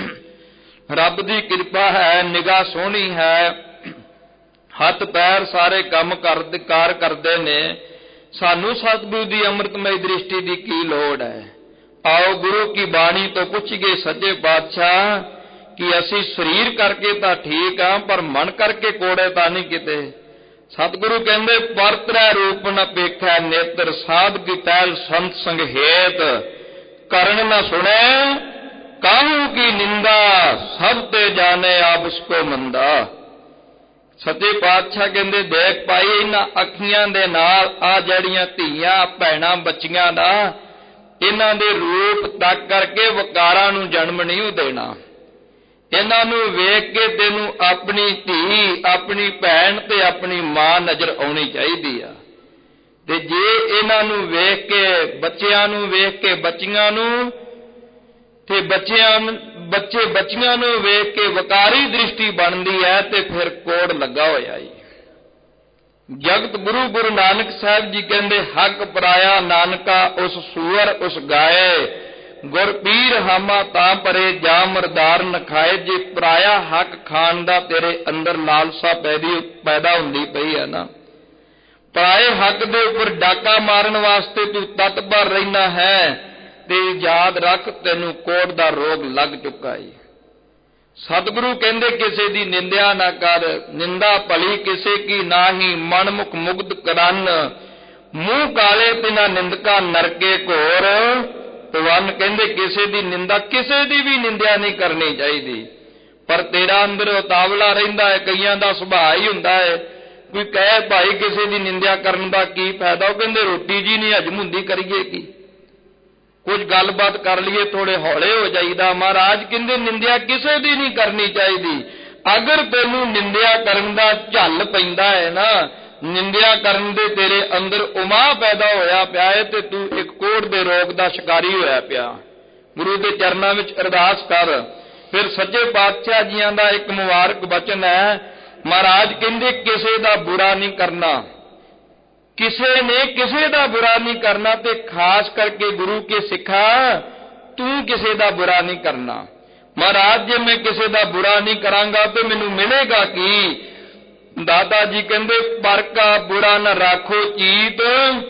ਰੱਬ ਦੀ ਕਿਰਪਾ ਹੈ, ਨਿਗਾਹ ਸੋਹਣੀ ਹੈ, ਹੱਥ ਪੈਰ ਸਾਰੇ ਕੰਮ ਕਾਰ ਕਰਦੇ ਨੇ, ਸਾਨੂੰ ਸਤਿਗੁਰੂ ਦੀ ਅੰਮ੍ਰਿਤਮਈ ਦ੍ਰਿਸ਼ਟੀ ਦੀ ਕੀ ਲੋੜ ਹੈ। ਆਓ ਗੁਰੂ ਕੀ ਬਾਣੀ ਤੋਂ ਪੁੱਛੀਏ, ਸੱਚੇ ਪਾਤਸ਼ਾਹ ਕਿ ਅਸੀਂ ਸਰੀਰ ਕਰਕੇ ਤਾਂ ਠੀਕ ਆ, ਪਰ ਮਨ ਕਰਕੇ ਕੋੜੇ ਤਾਂ ਨਹੀਂ ਕਿਤੇ। ਸਤਿਗੁਰੂ ਕਹਿੰਦੇ ਪਰਤਰੈ ਰੂਪ ਨ ਪੇਖੈ ਨੇਤਰ, ਸਾਧ ਕੀ ਤੈਲ ਸੰਤ ਸੰਗ ਹੇਤ, ਕਰਨ ਨ ਸੁਣੈ ਕਾਹੂ ਕੀ ਨਿੰਦਾ, ਸਭ ਤੇ ਜਾਣੇ ਆਪ ਉਸਕੋ ਮੰਦਾ। ਸੱਚੇ ਪਾਤਸ਼ਾਹ ਕਹਿੰਦੇ ਦੇਖ ਭਾਈ, ਇਹਨਾਂ ਅੱਖੀਆਂ ਦੇ ਨਾਲ ਆ ਜਿਹੜੀਆਂ ਧੀਆਂ ਭੈਣਾਂ ਬੱਚੀਆਂ ਦਾ, ਇਹਨਾਂ ਦੇ ਰੂਪ ਤੱਕ ਕਰਕੇ ਵਕਾਰਾਂ ਨੂੰ ਜਨਮ ਨਹੀਂ ਦੇਣਾ। ਇਹਨਾਂ ਨੂੰ ਵੇਖ ਕੇ ਤੈਨੂੰ ਆਪਣੀ ਧੀ, ਆਪਣੀ ਭੈਣ ਤੇ ਆਪਣੀ ਮਾਂ ਨਜ਼ਰ ਆਉਣੀ ਚਾਹੀਦੀ ਆ। ਤੇ ਜੇ ਇਹਨਾਂ ਨੂੰ ਵੇਖ ਕੇ, ਬੱਚਿਆਂ ਨੂੰ ਵੇਖ ਕੇ ਬੱਚੀਆਂ ਨੂੰ, ਤੇ ਬੱਚੇ ਬੱਚੀਆਂ ਨੂੰ ਵੇਖ ਕੇ ਵਕਾਰੀ ਦ੍ਰਿਸ਼ਟੀ ਬਣਦੀ ਹੈ, ਤੇ ਫਿਰ ਕੋੜ ਲੱਗਾ ਹੋਇਆ ਈ। ਜਗਤ ਗੁਰੂ ਨਾਨਕ ਸਾਹਿਬ ਜੀ ਕਹਿੰਦੇ ਹੱਕ ਪਰਾਇਆ ਨਾਨਕਾ ਉਸ ਸੂਰ ਉਸ ਗਾਏ, ਗੁਰ ਪੀਰ ਹਾਮਾ ਤਾਂ ਪਰੇ ਜਾ ਮਰਦਾਰ ਨ ਖਾਏ। ਜੇ ਪਰਾਇਆ ਹੱਕ ਖਾਣ ਦਾ ਤੇਰੇ ਅੰਦਰ ਲਾਲਸਾ ਪੈਦਾ ਹੁੰਦੀ ਪਈ ਹੈ ਨਾ, ਪਰਾਏ ਹੱਕ ਦੇ ਉੱਪਰ ਡਾਕਾ ਮਾਰਨ ਵਾਸਤੇ ਤੂੰ ਤਤਪਰ ਰਹਿਣਾ ਹੈ, ਤੇ ਯਾਦ ਰੱਖ ਤੈਨੂੰ ਕੋੜ ਦਾ ਰੋਗ ਲੱਗ ਚੁੱਕਾ ਏ। ਸਤਿਗੁਰੂ ਕਹਿੰਦੇ ਕਿਸੇ ਦੀ ਨਿੰਦਿਆ ਨਾ ਕਰ, ਨਿੰਦਾ ਭਲੀ ਕਿਸੇ ਕੀ ਨਾਹੀ, ਮਨ ਮੁਖ ਮੁਗਧ ਕਰਨ, ਮੂੰਹ ਕਾਲੇ ਤਿਨਾ ਨਿੰਦਕਾ ਨਰਕੇ ਘੋਰ। ਭਗਵਾਨ ਕਹਿੰਦੇ ਕਿਸੇ ਦੀ ਨਿੰਦਾ, ਕਿਸੇ ਦੀ ਵੀ ਨਿੰਦਿਆ ਨਹੀਂ ਕਰਨੀ ਚਾਹੀਦੀ, ਪਰ ਤੇਰਾ ਅੰਦਰ ਉਤਾਵਲਾ ਰਹਿੰਦਾ ਹੈ। ਕਈਆਂ ਦਾ ਸੁਭਾਅ ਹੀ ਹੁੰਦਾ ਹੈ, ਕੋਈ ਕਹੇ ਭਾਈ ਕਿਸੇ ਦੀ ਨਿੰਦਿਆ ਕਰਨ ਦਾ ਕੀ ਫਾਇਦਾ, ਉਹ ਕਹਿੰਦੇ ਰੋਟੀ ਜੀ ਨਹੀਂ ਹਜਮ ਹੁੰਦੀ, ਕਰੀਏ ਕੀ, ਕੁਝ ਗੱਲਬਾਤ ਕਰ ਲਈਏ ਥੋੜੇ ਹੌਲੇ ਹੋ ਜਾਈਦਾ। ਮਹਾਰਾਜ ਕਹਿੰਦੇ ਨਿੰਦਿਆ ਕਿਸੇ ਦੀ ਨਹੀਂ ਕਰਨੀ ਚਾਹੀਦੀ। ਅਗਰ ਤੈਨੂੰ ਨਿੰਦਿਆ ਕਰਨ ਦਾ ਝੱਲ ਪੈਂਦਾ ਹੈ ਨਾ, ਨਿੰਦਿਆ ਕਰਨ ਦੇ ਤੇਰੇ ਅੰਦਰ ਉਮਾ ਪੈਦਾ ਹੋਇਆ ਪਿਆ ਹੈ, ਤੇ ਤੂੰ ਇੱਕ ਕੋੜ ਦੇ ਰੋਗ ਦਾ ਸ਼ਿਕਾਰੀ ਹੋਇਆ ਪਿਆ। ਗੁਰੂ ਦੇ ਚਰਨਾਂ ਵਿੱਚ ਅਰਦਾਸ ਕਰ। ਫਿਰ ਸੱਚੇ ਪਾਤਸ਼ਾਹ ਜੀਆਂ ਦਾ ਇੱਕ ਮੁਬਾਰਕ ਬਚਨ ਹੈ, ਮਹਾਰਾਜ ਕਹਿੰਦੇ ਕਿਸੇ ਦਾ ਬੁਰਾ ਨਹੀਂ ਕਰਨਾ, ਕਿਸੇ ਨੇ ਕਿਸੇ ਦਾ ਬੁਰਾ ਨਹੀਂ ਕਰਨਾ, ਤੇ ਖਾਸ ਕਰਕੇ ਗੁਰੂ ਕੇ ਸਿੱਖਾ ਤੂੰ ਕਿਸੇ ਦਾ ਬੁਰਾ ਨਹੀਂ ਕਰਨਾ। ਮਹਾਰਾਜ ਜੇ ਮੈਂ ਕਿਸੇ ਦਾ ਬੁਰਾ ਨਹੀਂ ਕਰਾਂਗਾ ਤੇ ਮੈਨੂੰ ਮਿਲੇਗਾ ਕੀ? ਦਾਦਾ ਜੀ ਕਹਿੰਦੇ ਪਰ ਕਾ ਬੁਰਾ ਨ ਰਾਖੋ ਚੀਤ,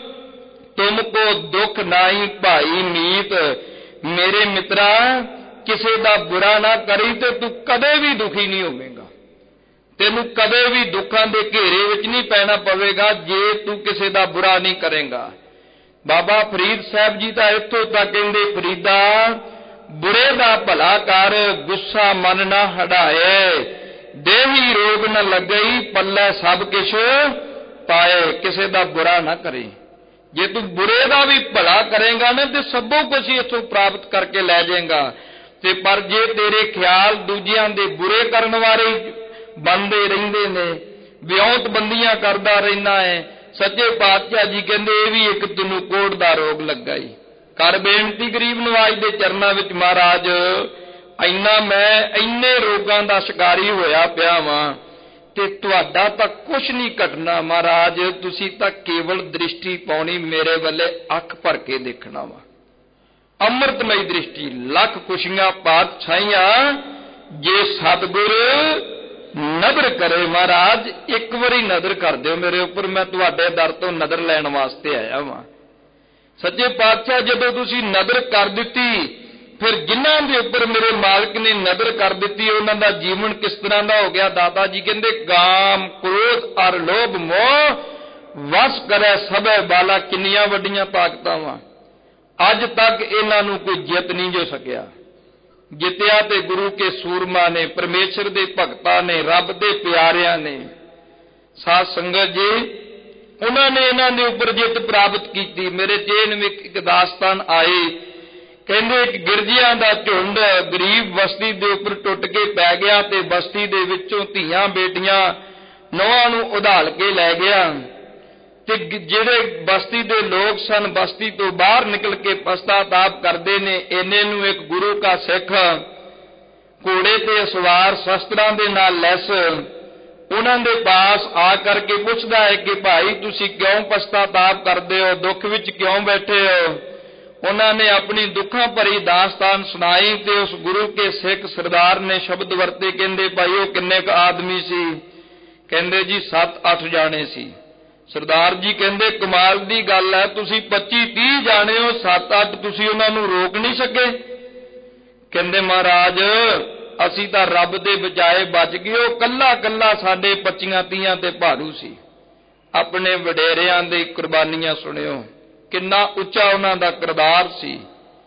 ਤੁਮਕੋ ਦੁੱਖ ਨਾਹੀ ਭਾਈ ਮੀਤ। ਮੇਰੇ ਮਿੱਤਰਾ ਕਿਸੇ ਦਾ ਬੁਰਾ ਨਾ ਕਰੀ ਤੇ ਤੂੰ ਕਦੇ ਵੀ ਦੁਖੀ ਨਹੀਂ ਹੋਵੇਂਗਾ, ਤੈਨੂੰ ਕਦੇ ਵੀ ਦੁੱਖਾਂ ਦੇ ਘੇਰੇ ਵਿੱਚ ਨਹੀਂ ਪੈਣਾ ਪਵੇਗਾ ਜੇ ਤੂੰ ਕਿਸੇ ਦਾ ਬੁਰਾ ਨਹੀਂ ਕਰੇਗਾ। ਬਾਬਾ ਫਰੀਦ ਸਾਹਿਬ ਜੀ ਤਾਂ ਇੱਥੋਂ ਤੱਕ ਕਹਿੰਦੇ, ਫਰੀਦਾ ਬੁਰੇ ਦਾ ਭਲਾ ਕਰ, ਗੁੱਸਾ ਮਨ ਨਾ ਹਟਾਏ, ਦੇਹੀ ਰੋਗ ਨ ਲੱਗਈ, ਪੱਲੇ ਸਭ ਕਿਛ ਪਾਏ। ਕਿਸੇ ਦਾ ਬੁਰਾ ਨਾ ਕਰੇ। ਜੇ ਤੂੰ ਬੁਰੇ ਦਾ ਵੀ ਭਲਾ ਕਰੇਗਾ ਨਾ ਤੇ ਸਭੋ ਕੁਝ ਇੱਥੋਂ ਪ੍ਰਾਪਤ ਕਰਕੇ ਲੈ ਜਾਏਗਾ। ਤੇ ਪਰ ਜੇ ਤੇਰੇ ਖਿਆਲ ਦੂਜਿਆਂ ਦੇ ਬੁਰੇ ਕਰਨ ਬਾਰੇ ਬਣਦੇ ਰਹਿੰਦੇ ਨੇ, ਵਿਉਂਤ ਬੰਦੀਆਂ ਕਰਦਾ ਰਹਿਣਾ ਹੈ, ਸੱਚੇ ਪਾਤਸ਼ਾਹ ਜੀ ਕਹਿੰਦੇ ਇਹ ਵੀ ਇੱਕ ਤੈਨੂੰ ਕੋੜ ਦਾ ਰੋਗ ਲੱਗਾ ਈ। ਕਰ ਬੇਨਤੀ ਗਰੀਬ ਨਵਾਜ ਦੇ ਚਰਨਾਂ ਵਿੱਚ, ਮਹਾਰਾਜ ਇੰਨਾ ਮੈਂ ਇੰਨੇ ਰੋਗਾਂ ਦਾ ਸ਼ਿਕਾਰੀ ਹੋਇਆ ਪਿਆ ਵਾਂ ਤੇ ਤੁਹਾਡਾ ਤਾਂ ਕੁਛ ਨਹੀਂ ਘਟਣਾ ਮਹਾਰਾਜ, ਤੁਸੀਂ ਤਾਂ ਕੇਵਲ ਦ੍ਰਿਸ਼ਟੀ ਪਾਉਣੀ ਮੇਰੇ ਵੱਲੇ, ਅੱਖ ਭਰ ਕੇ ਦੇਖਣਾ ਵਾ, ਅੰਮ੍ਰਿਤਮਈ ਦ੍ਰਿਸ਼ਟੀ। ਲੱਖ ਖੁਸ਼ੀਆਂ ਪਾਤਸ਼ਾਹੀਆਂ ਜੇ ਸਤਿਗੁਰ ਨਜ਼ਰ ਕਰੇ। ਮਹਾਰਾਜ ਇੱਕ ਵਾਰੀ ਨਜ਼ਰ ਕਰ ਦਿਓ ਮੇਰੇ ਉੱਪਰ, ਮੈਂ ਤੁਹਾਡੇ ਦਰ ਤੋਂ ਨਜ਼ਰ ਲੈਣ ਵਾਸਤੇ ਆਇਆ ਵਾਂ। ਸੱਚੇ ਪਾਤਸ਼ਾਹ ਜਦੋਂ ਤੁਸੀਂ ਨਜ਼ਰ ਕਰ ਦਿੱਤੀ, ਫਿਰ ਜਿਨ੍ਹਾਂ ਦੇ ਉੱਪਰ ਮੇਰੇ ਮਾਲਕ ਨੇ ਨਜ਼ਰ ਕਰ ਦਿੱਤੀ ਉਹਨਾਂ ਦਾ ਜੀਵਨ ਕਿਸ ਤਰ੍ਹਾਂ ਦਾ ਹੋ ਗਿਆ। ਦਾਤਾ ਜੀ ਕਹਿੰਦੇ ਕਾਮ ਕ੍ਰੋਧ ਅਰ ਲੋਭ ਮੋਹ ਵਸ ਕਰੇ ਸਭੇ ਬਾਲਾ। ਕਿੰਨੀਆਂ ਵੱਡੀਆਂ ਤਾਕਤਾਂ ਵਾਂ, ਅੱਜ ਤੱਕ ਇਹਨਾਂ ਨੂੰ ਕੋਈ ਜਿੱਤ ਨਹੀਂ ਜੋ ਸਕਿਆ। ਜਿੱਤਿਆ ਤੇ ਗੁਰੂ ਕੇ ਸੂਰਮਾ ਨੇ, ਪਰਮੇਸ਼ਰ ਦੇ ਭਗਤਾਂ ਨੇ, ਰੱਬ ਦੇ ਪਿਆਰਿਆਂ ਨੇ। ਸਾਧ ਸੰਗਤ ਜੀ, ਉਹਨਾਂ ਨੇ ਇਹਨਾਂ ਦੇ ਉੱਪਰ ਜਿੱਤ ਪ੍ਰਾਪਤ ਕੀਤੀ। ਮੇਰੇ ਚੇਨ ਵਿੱਚ ਇੱਕ ਦਾਸਤਾਨ ਆਈ, ਕਹਿੰਦੇ ਇੱਕ ਗਿਰਜਿਆਂ ਦਾ ਝੁੰਡ ਗਰੀਬ ਬਸਤੀ ਦੇ ਉੱਪਰ ਟੁੱਟ ਕੇ ਪੈ ਗਿਆ ਤੇ ਬਸਤੀ ਦੇ ਵਿੱਚੋਂ ਧੀਆਂ ਬੇਟੀਆਂ ਨੌਹਾਂ ਨੂੰ ਉਧਾਲ ਕੇ ਲੈ ਗਿਆ ਤੇ ਜਿਹੜੇ ਬਸਤੀ ਦੇ ਲੋਕ ਸਨ ਬਸਤੀ ਤੋਂ ਬਾਹਰ ਨਿਕਲ ਕੇ ਪਛਤਾਤਾਪ ਕਰਦੇ ਨੇ। ਇੰਨੇ ਨੂੰ ਇੱਕ ਗੁਰੂ ਕਾ ਸਿੱਖ ਘੋੜੇ ਤੇ ਸਵਾਰ ਸ਼ਸਤਰਾਂ ਦੇ ਨਾਲ ਲੈਸ ਉਹਨਾਂ ਦੇ ਪਾਸ ਆ ਕਰਕੇ ਪੁੱਛਦਾ ਹੈ ਕਿ ਭਾਈ ਤੁਸੀਂ ਕਿਉਂ ਪਛਤਾਤਾਪ ਕਰਦੇ ਹੋ, ਦੁੱਖ ਵਿੱਚ ਕਿਉਂ ਬੈਠੇ ਹੋ। ਉਹਨਾਂ ਨੇ ਆਪਣੀ ਦੁੱਖਾਂ ਭਰੀ ਦਾਸਤਾਨ ਸੁਣਾਈ ਤੇ ਉਸ ਗੁਰੂ ਕੇ ਸਿੱਖ ਸਰਦਾਰ ਨੇ ਸ਼ਬਦ ਵਰਤੇ। ਕਹਿੰਦੇ ਭਾਈ ਉਹ ਕਿੰਨੇ ਕੁ ਆਦਮੀ ਸੀ? ਕਹਿੰਦੇ ਜੀ 7-8 ਜਾਣੇ ਸੀ। ਸਰਦਾਰ ਜੀ ਕਹਿੰਦੇ ਕਮਾਲ ਦੀ ਗੱਲ ਹੈ, ਤੁਸੀਂ 25-30 ਜਾਣੇ ਹੋ, 7-8 ਤੁਸੀਂ ਉਹਨਾਂ ਨੂੰ ਰੋਕ ਨਹੀਂ ਸਕੇ। ਕਹਿੰਦੇ ਮਹਾਰਾਜ ਅਸੀਂ ਤਾਂ ਰੱਬ ਦੇ ਬਚਾਏ ਬਚ ਗਏ, ਉਹ ਕੱਲਾ ਕੱਲਾ ਸਾਡੇ 25-30 ਤੇ ਭਾਰੂ ਸੀ। ਆਪਣੇ ਵਡੇਰਿਆਂ ਦੀ ਕੁਰਬਾਨੀਆਂ ਸੁਣਿਓ, ਕਿੰਨਾ ਉੱਚਾ ਉਹਨਾਂ ਦਾ ਕਿਰਦਾਰ ਸੀ।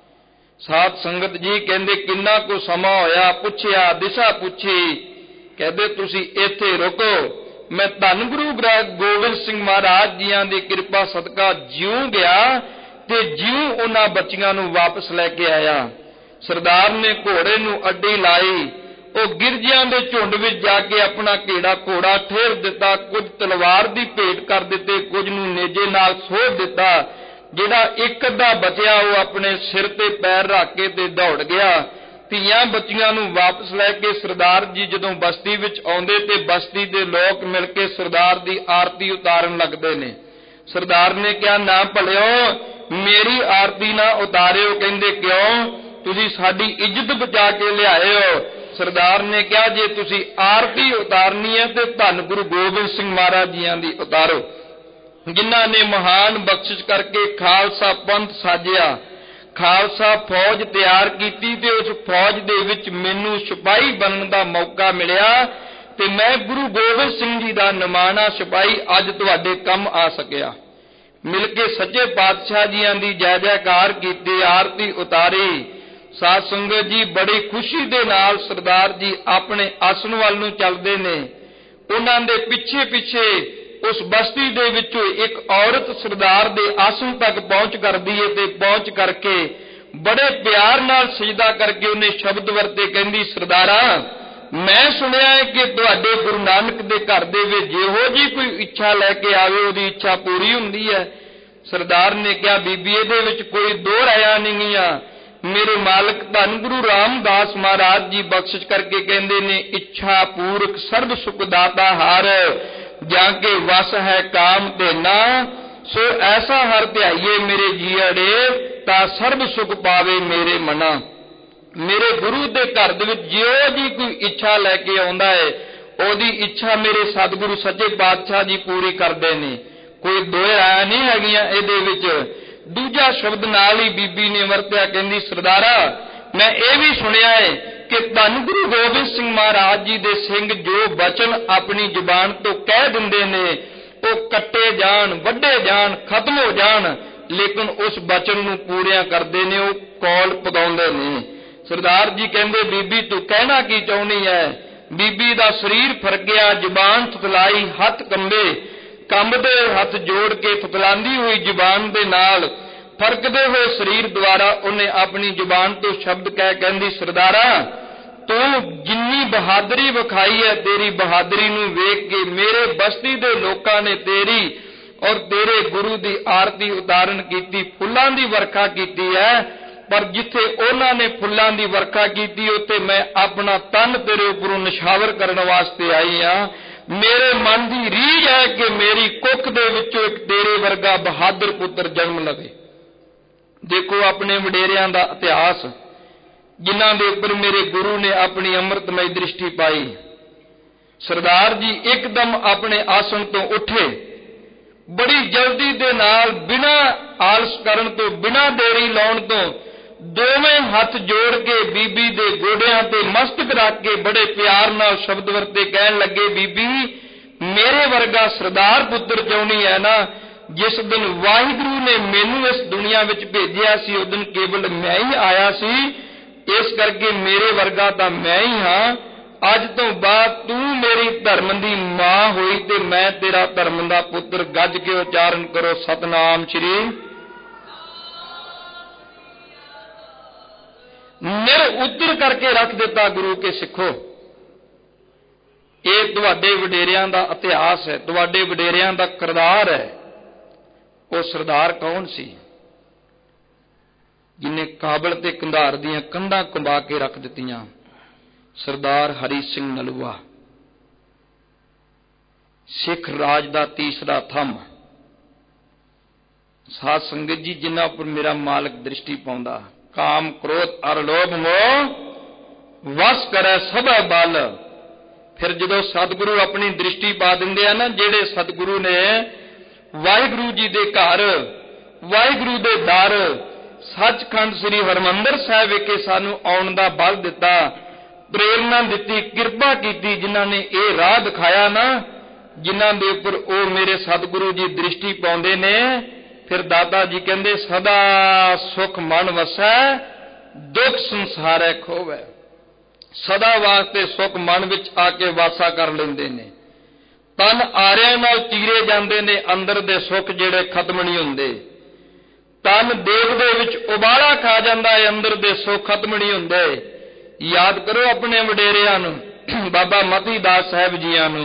ਸਾਧ ਸੰਗਤ ਜੀ ਕਹਿੰਦੇ ਕਿੰਨਾ ਕੁ ਸਮਾਂ ਹੋਇਆ, ਪੁੱਛਿਆ ਦਿਸ਼ਾ ਪੁੱਛੀ, ਕਹਿੰਦੇ ਤੁਸੀਂ ਇੱਥੇ ਰੁਕੋ, ਮੈਂ ਧੰਨ ਗੁਰੂ ਗੋਬਿੰਦ ਸਿੰਘ ਮਹਾਰਾਜ ਜੀਆਂ ਦੀ ਕਿਰਪਾ ਸਦਕਾ ਜਿਉਂ ਗਿਆ ਤੇ ਜਿਉਂ ਉਹਨਾਂ ਬੱਚੀਆਂ ਨੂੰ ਵਾਪਸ ਲੈ ਕੇ ਆਇਆ। ਸਰਦਾਰ ਨੇ ਘੋੜੇ ਨੂੰ ਅੱਡੀ ਲਾਈ, ਉਹ ਗਿਰਜਿਆਂ ਦੇ ਝੁੰਡ ਵਿੱਚ ਜਾ ਕੇ ਆਪਣਾ ਘੋੜਾ ਠੇਰ ਦਿੱਤਾ, ਕੁਝ ਤਲਵਾਰ ਦੀ ਭੇਟ ਕਰ ਦਿੱਤੇ, ਕੁਝ ਨੂੰ ਨੇਜੇ ਨਾਲ ਸੋਧ ਦਿੱਤਾ। ਜਿਹੜਾ ਇੱਕ ਅੱਧਾ ਬਚਿਆ ਉਹ ਆਪਣੇ ਸਿਰ ਤੇ ਪੈਰ ਰੱਖ ਕੇ ਤੇ ਦੌੜ ਗਿਆ। ਧੀਆਂ ਬੱਚੀਆਂ ਨੂੰ ਵਾਪਸ ਲੈ ਕੇ ਸਰਦਾਰ ਜੀ ਜਦੋਂ ਬਸਤੀ ਵਿੱਚ ਆਉਂਦੇ ਤੇ ਬਸਤੀ ਦੇ ਲੋਕ ਮਿਲ ਕੇ ਸਰਦਾਰ ਦੀ ਆਰਤੀ ਉਤਾਰਨ ਲੱਗਦੇ ਨੇ। ਸਰਦਾਰ ਨੇ ਕਿਹਾ ਨਾ ਭਲਿਓ ਮੇਰੀ ਆਰਤੀ ਨਾ ਉਤਾਰਿਓ। ਕਹਿੰਦੇ ਕਿਉਂ? ਤੁਸੀਂ ਸਾਡੀ ਇੱਜ਼ਤ ਬਚਾ ਕੇ ਲਿਆਏ ਹੋ। ਸਰਦਾਰ ਨੇ ਕਿਹਾ ਜੇ ਤੁਸੀਂ ਆਰਤੀ ਉਤਾਰਨੀ ਹੈ ਤੇ ਧੰਨ ਗੁਰੂ ਗੋਬਿੰਦ ਸਿੰਘ ਮਹਾਰਾਜ ਜੀਆਂ ਦੀ ਉਤਾਰੋ, ਜਿਨ੍ਹਾਂ ਨੇ ਮਹਾਨ ਬਖਸ਼ਿਸ਼ ਕਰਕੇ ਖਾਲਸਾ ਪੰਥ ਸਾਜਿਆ, ਖਾਲਸਾ ਫੌਜ ਤਿਆਰ ਕੀਤੀ ਤੇ ਉਸ ਫੌਜ ਦੇ ਵਿੱਚ ਮੈਨੂੰ ਸਿਪਾਹੀ ਬਣਨ ਦਾ ਮੌਕਾ ਮਿਲਿਆ ਤੇ ਮੈਂ ਗੁਰੂ ਗੋਬਿੰਦ ਸਿੰਘ ਜੀ ਦਾ ਨਿਮਾਣਾ ਸਿਪਾਹੀ ਅੱਜ ਤੁਹਾਡੇ ਕੰਮ ਆ ਸਕਿਆ। ਮਿਲ ਕੇ ਸੱਚੇ ਪਾਤਸ਼ਾਹ ਜੀਆਂ ਦੀ ਜੈ ਜੈਕਾਰ ਕੀਤੀ, ਆਰਤੀ ਉਤਾਰੀ। ਸਾਧ ਸੰਗਤ ਜੀ ਬੜੀ ਖੁਸ਼ੀ ਦੇ ਨਾਲ ਸਰਦਾਰ ਜੀ ਆਪਣੇ ਆਸਣ ਵੱਲ ਨੂੰ ਚੱਲਦੇ ਨੇ। ਉਹਨਾਂ ਦੇ ਪਿੱਛੇ ਪਿੱਛੇ ਉਸ ਬਸਤੀ ਦੇ ਵਿੱਚੋਂ ਇੱਕ ਔਰਤ ਸਰਦਾਰ ਦੇ ਆਸਣ ਤੱਕ ਪਹੁੰਚ ਕਰਦੀ ਹੈ ਤੇ ਪਹੁੰਚ ਕਰਕੇ ਬੜੇ ਪਿਆਰ ਨਾਲ ਸਜਦਾ ਕਰਕੇ ਉਹਨੇ ਸ਼ਬਦ ਵਰਤੇ, ਕਹਿੰਦੀ ਸਰਦਾਰਾ ਮੈਂ ਸੁਣਿਆ ਹੈ ਕਿ ਤੁਹਾਡੇ ਗੁਰੂ ਨਾਨਕ ਦੇ ਘਰ ਦੇ ਵਿੱਚ ਜਿਹੋ ਜੀ ਕੋਈ ਇੱਛਾ ਲੈ ਕੇ ਆਵੇ ਉਹਦੀ ਇੱਛਾ ਪੂਰੀ ਹੁੰਦੀ ਹੈ। ਸਰਦਾਰ ਨੇ ਕਿਹਾ ਬੀਬੀ ਇਹਦੇ ਵਿੱਚ ਕੋਈ ਦੋ ਰਾਇਆ ਨਹੀਂ ਆ। ਮੇਰੇ ਮਾਲਕ ਧੰਨ ਗੁਰੂ ਰਾਮਦਾਸ ਮਹਾਰਾਜ ਜੀ ਬਖਸ਼ਿਸ਼ ਕਰਕੇ ਕਹਿੰਦੇ ਨੇ ਇੱਛਾ ਪੂਰਕ ਸਰਬ ਸੁਖ ਦਾਤਾ ਹਰ ਜਾਂ ਕੇ ਵਸ ਹੈ ਕਾਮ ਤੇ ਨਾ ਸੋ ਐਸਾ ਹਰ ਧਿਆਈਏ ਮੇਰੇ ਜੀਅੜੇ ਤਾਂ ਸਰਬ ਸੁਖ ਪਾਵੇ ਮੇਰੇ ਮਨਾ। ਮੇਰੇ ਗੁਰੂ ਦੇ ਘਰ ਦੇ ਵਿੱਚ ਜਿਉਂ ਜੀ ਕੋਈ ਇੱਛਾ ਲੈ ਕੇ ਆਉਂਦਾ ਹੈ ਉਹਦੀ ਇੱਛਾ ਮੇਰੇ ਸਤਿਗੁਰੂ ਸੱਚੇ ਪਾਤਸ਼ਾਹ ਜੀ ਪੂਰੀ ਕਰਦੇ ਨੇ। ਕੋਈ ਦੋ ਰਾਇਆ ਨਹੀਂ ਹੈਗੀਆਂ ਇਹਦੇ ਵਿੱਚ। ਦੂਜਾ ਸ਼ਬਦ ਨਾਲ ਹੀ ਬੀਬੀ ਨੇ ਵਰਤਿਆ, ਕਹਿੰਦੀ ਸਰਦਾਰਾ ਮੈਂ ਇਹ ਵੀ ਸੁਣਿਆ ਹੈ ਕਿ ਧੰਨ ਗੁਰੂ ਗੋਬਿੰਦ ਸਿੰਘ ਮਹਾਰਾਜ ਜੀ ਦੇ ਸਿੰਘ ਜੋ ਬਚਨ ਆਪਣੀ ਜ਼ੁਬਾਨ ਤੋਂ ਕਹਿ ਦਿੰਦੇ ਨੇ ਉਹ ਕੱਟੇ ਜਾਣ, ਵੱਢੇ ਜਾਣ, ਖਤਮ ਹੋ ਜਾਣ, ਲੇਕਿਨ ਉਸ ਬਚਨ ਨੂੰ ਪੂਰਿਆਂ ਕਰਦੇ ਨੇ, ਉਹ ਕੌਲ ਪਗਾਉਂਦੇ ਨੇ। ਸਰਦਾਰ ਜੀ ਕਹਿੰਦੇ ਬੀਬੀ ਤੂੰ ਕਹਿਣਾ ਕੀ ਚਾਹੁੰਦੀ ਹੈ? ਬੀਬੀ ਦਾ ਸਰੀਰ ਫਰਕਿਆ, ਜ਼ੁਬਾਨ ਥੁਥਲਾਈ, ਹੱਥ ਕੰਬਦੇ ਹੱਥ ਜੋੜ ਕੇ ਥੁਥਲਾਂਦੀ ਹੋਈ ਜ਼ੁਬਾਨ ਦੇ ਨਾਲ ਫਰਕਦੇ ਹੋਏ ਸਰੀਰ ਦੁਆਰਾ ਉਹਨੇ ਆਪਣੀ ਜ਼ੁਬਾਨ ਤੋਂ ਸ਼ਬਦ ਕਹਿੰਦੀ ਸਰਦਾਰਾ ਤੂੰ ਜਿੰਨੀ ਬਹਾਦਰੀ ਵਿਖਾਈ ਹੈ ਤੇਰੀ ਬਹਾਦਰੀ ਨੂੰ ਵੇਖ ਕੇ ਮੇਰੇ ਬਸਤੀ ਦੇ ਲੋਕਾਂ ਨੇ ਤੇਰੀ ਔਰ ਤੇਰੇ ਗੁਰੂ ਦੀ ਆਰਤੀ ਉਤਾਰਨ ਕੀਤੀ, ਫੁੱਲਾਂ ਦੀ ਵਰਖਾ ਕੀਤੀ ਹੈ पर जिथे उन्होंने फुल्लां दी वर्खा की उत्थे मैं अपना तन तेरे उपरों निछावर करने वास्ते आई हाँ। मेरे मन की रीझ है कि मेरी कुख दे विचों एक तेरे वर्गा बहादुर पुत्र जन्म लवे। देखो अपने वडेरियां दा इतिहास, जिन्हां दे उपर मेरे गुरु ने अपनी अमृतमय दृष्टि पाई। सरदार जी एकदम अपने आसन तो उठे, बड़ी जल्दी दे नाल बिना आलस करन तो, बिना देरी लाउण तो दोवें हथ जोड़ के बीबी दे गोडियां ते मस्तक रख के बड़े प्यार नाल शब्द वरते कहन लगे, बीबी मेरे वर्गा सरदार पुत्र चाहुंदी है ना। जिस दिन वाहिगुरु ने मैनू इस दुनिया विच भेजिया सी उस दिन केवल मैं ही आया सी, इस करके मेरे वर्गा तां मैं ही हाँ। अज तो बाद तू मेरी धर्म दी मां होई ते मैं तेरा धर्म दा पुत्र। गज के उचारण करो सतनाम श्री। निर उद्दर करके रख दिता गुरु के सिखो। ये तुहाडे वडेरियां दा इतिहास है, तुहाडे वडेरियां दा किरदार है। वो सरदार कौन सी जिन्हें काबल ते कंधार दियां कंधां कंबा के रख दित्तियां? सरदार हरी सिंह नलूआ, सिख राज दा तीसरा थंम। साध संगत जी जिन्हां उपर मेरा मालिक दृष्टि पाउंदा, काम क्रोध अर लोभ मोह वस करे सभा बल। फिर जदों सतगुरु अपनी दृष्टि पा दिंदे आ ना, जेड़े सतगुरु ने वाहिगुरु जी दे घर, वाहिगुरु दे दर सचखंड श्री हरमंदर साहिब विखे सानू आउण दा बल दिता, प्रेरणा दी, किरपा की, जिन्हां ने ये राह दिखाया ना, जिन्हां दे उपर ओ मेरे सतगुरु जी दृष्टि पाउंदे ने। फिर दाता जी कहंदे सदा सुख मन वसै दुख संसारै खोवै। सदा वास्ते सुख मन विच आके वासा कर लेंदे ने। तन आरियां नाल चीरे जांदे ने, अंदर दे सुख जेड़े खत्म नहीं हुंदे। तन देव दे विच उबाला खा जांदा है, अंदर दे सुख खत्म नहीं हुंदे। याद करो अपने वडेरियां नूं, बाबा मती दास साहब जीआं नूं।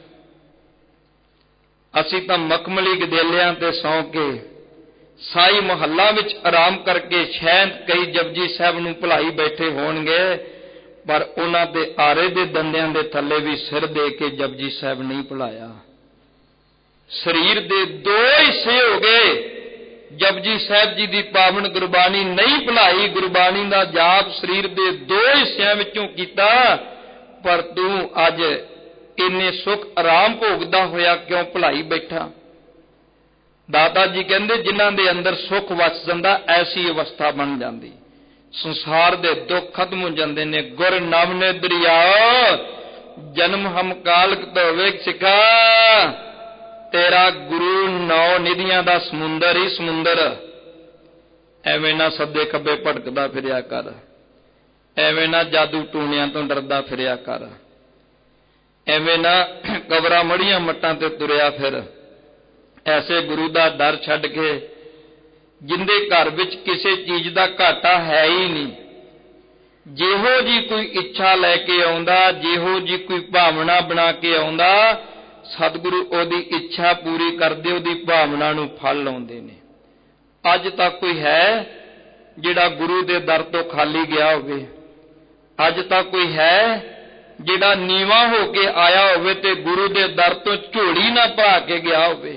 असीं तां मखमली गदेलियां ते सौं के साई महल्ला विच आराम करके शायद कई जपजी साहब नूं भुलाई बैठे होणगे, पर उन्हां दे आरे दे दंदियां दे थल्ले भी सिर दे के जपजी साहब नहीं भुलाया। शरीर दे दो हिस्से हो गए, जपजी साहब जी दी पावन गुरबाणी नहीं भुलाई। गुरबाणी दा जाप शरीर दे दो हिस्सियां विचों कीता, पर तू अज इन्ने सुख आराम भोगदा होया क्यों भुलाई बैठा? दाता जी कहंदे जिन्हां दे अंदर सुख वस जांदा, ऐसी अवस्था बन जांदी, संसार दे दुख खत्म हो जांदे ने। गुर नाम ने दरियाओ जन्म हम कालक धोवे सिखा, तेरा गुरु नौ निधियां दा समुंदर ही समुंदर। एवें ना सद्दे खब्बे भटकदा फिरिया कर, एवें ना जादू टूणियां तो डरदा फिरिया कर, एवें ना कबरां मड़ियां मट्टां ते तुरिया फिर। ऐसे गुरु दा डर छड्ड के जिंदे घर विच किसी चीज दा घाटा है ही नहीं, जेहो जी कोई इच्छा लैके आउंदा, जेहो जी कोई भावना बना के आउंदा, सतगुरु ओदी इच्छा पूरी करदे, ओदी भावना नूं फल लाउंदे ने। अज तक कोई है जिहड़ा गुरु दे दर तो खाली गया होवे? अज तक कोई है जिहड़ा नीवा हो के आया होवे ते गुरु दे दर तो झोली ना भरा के गया होवे?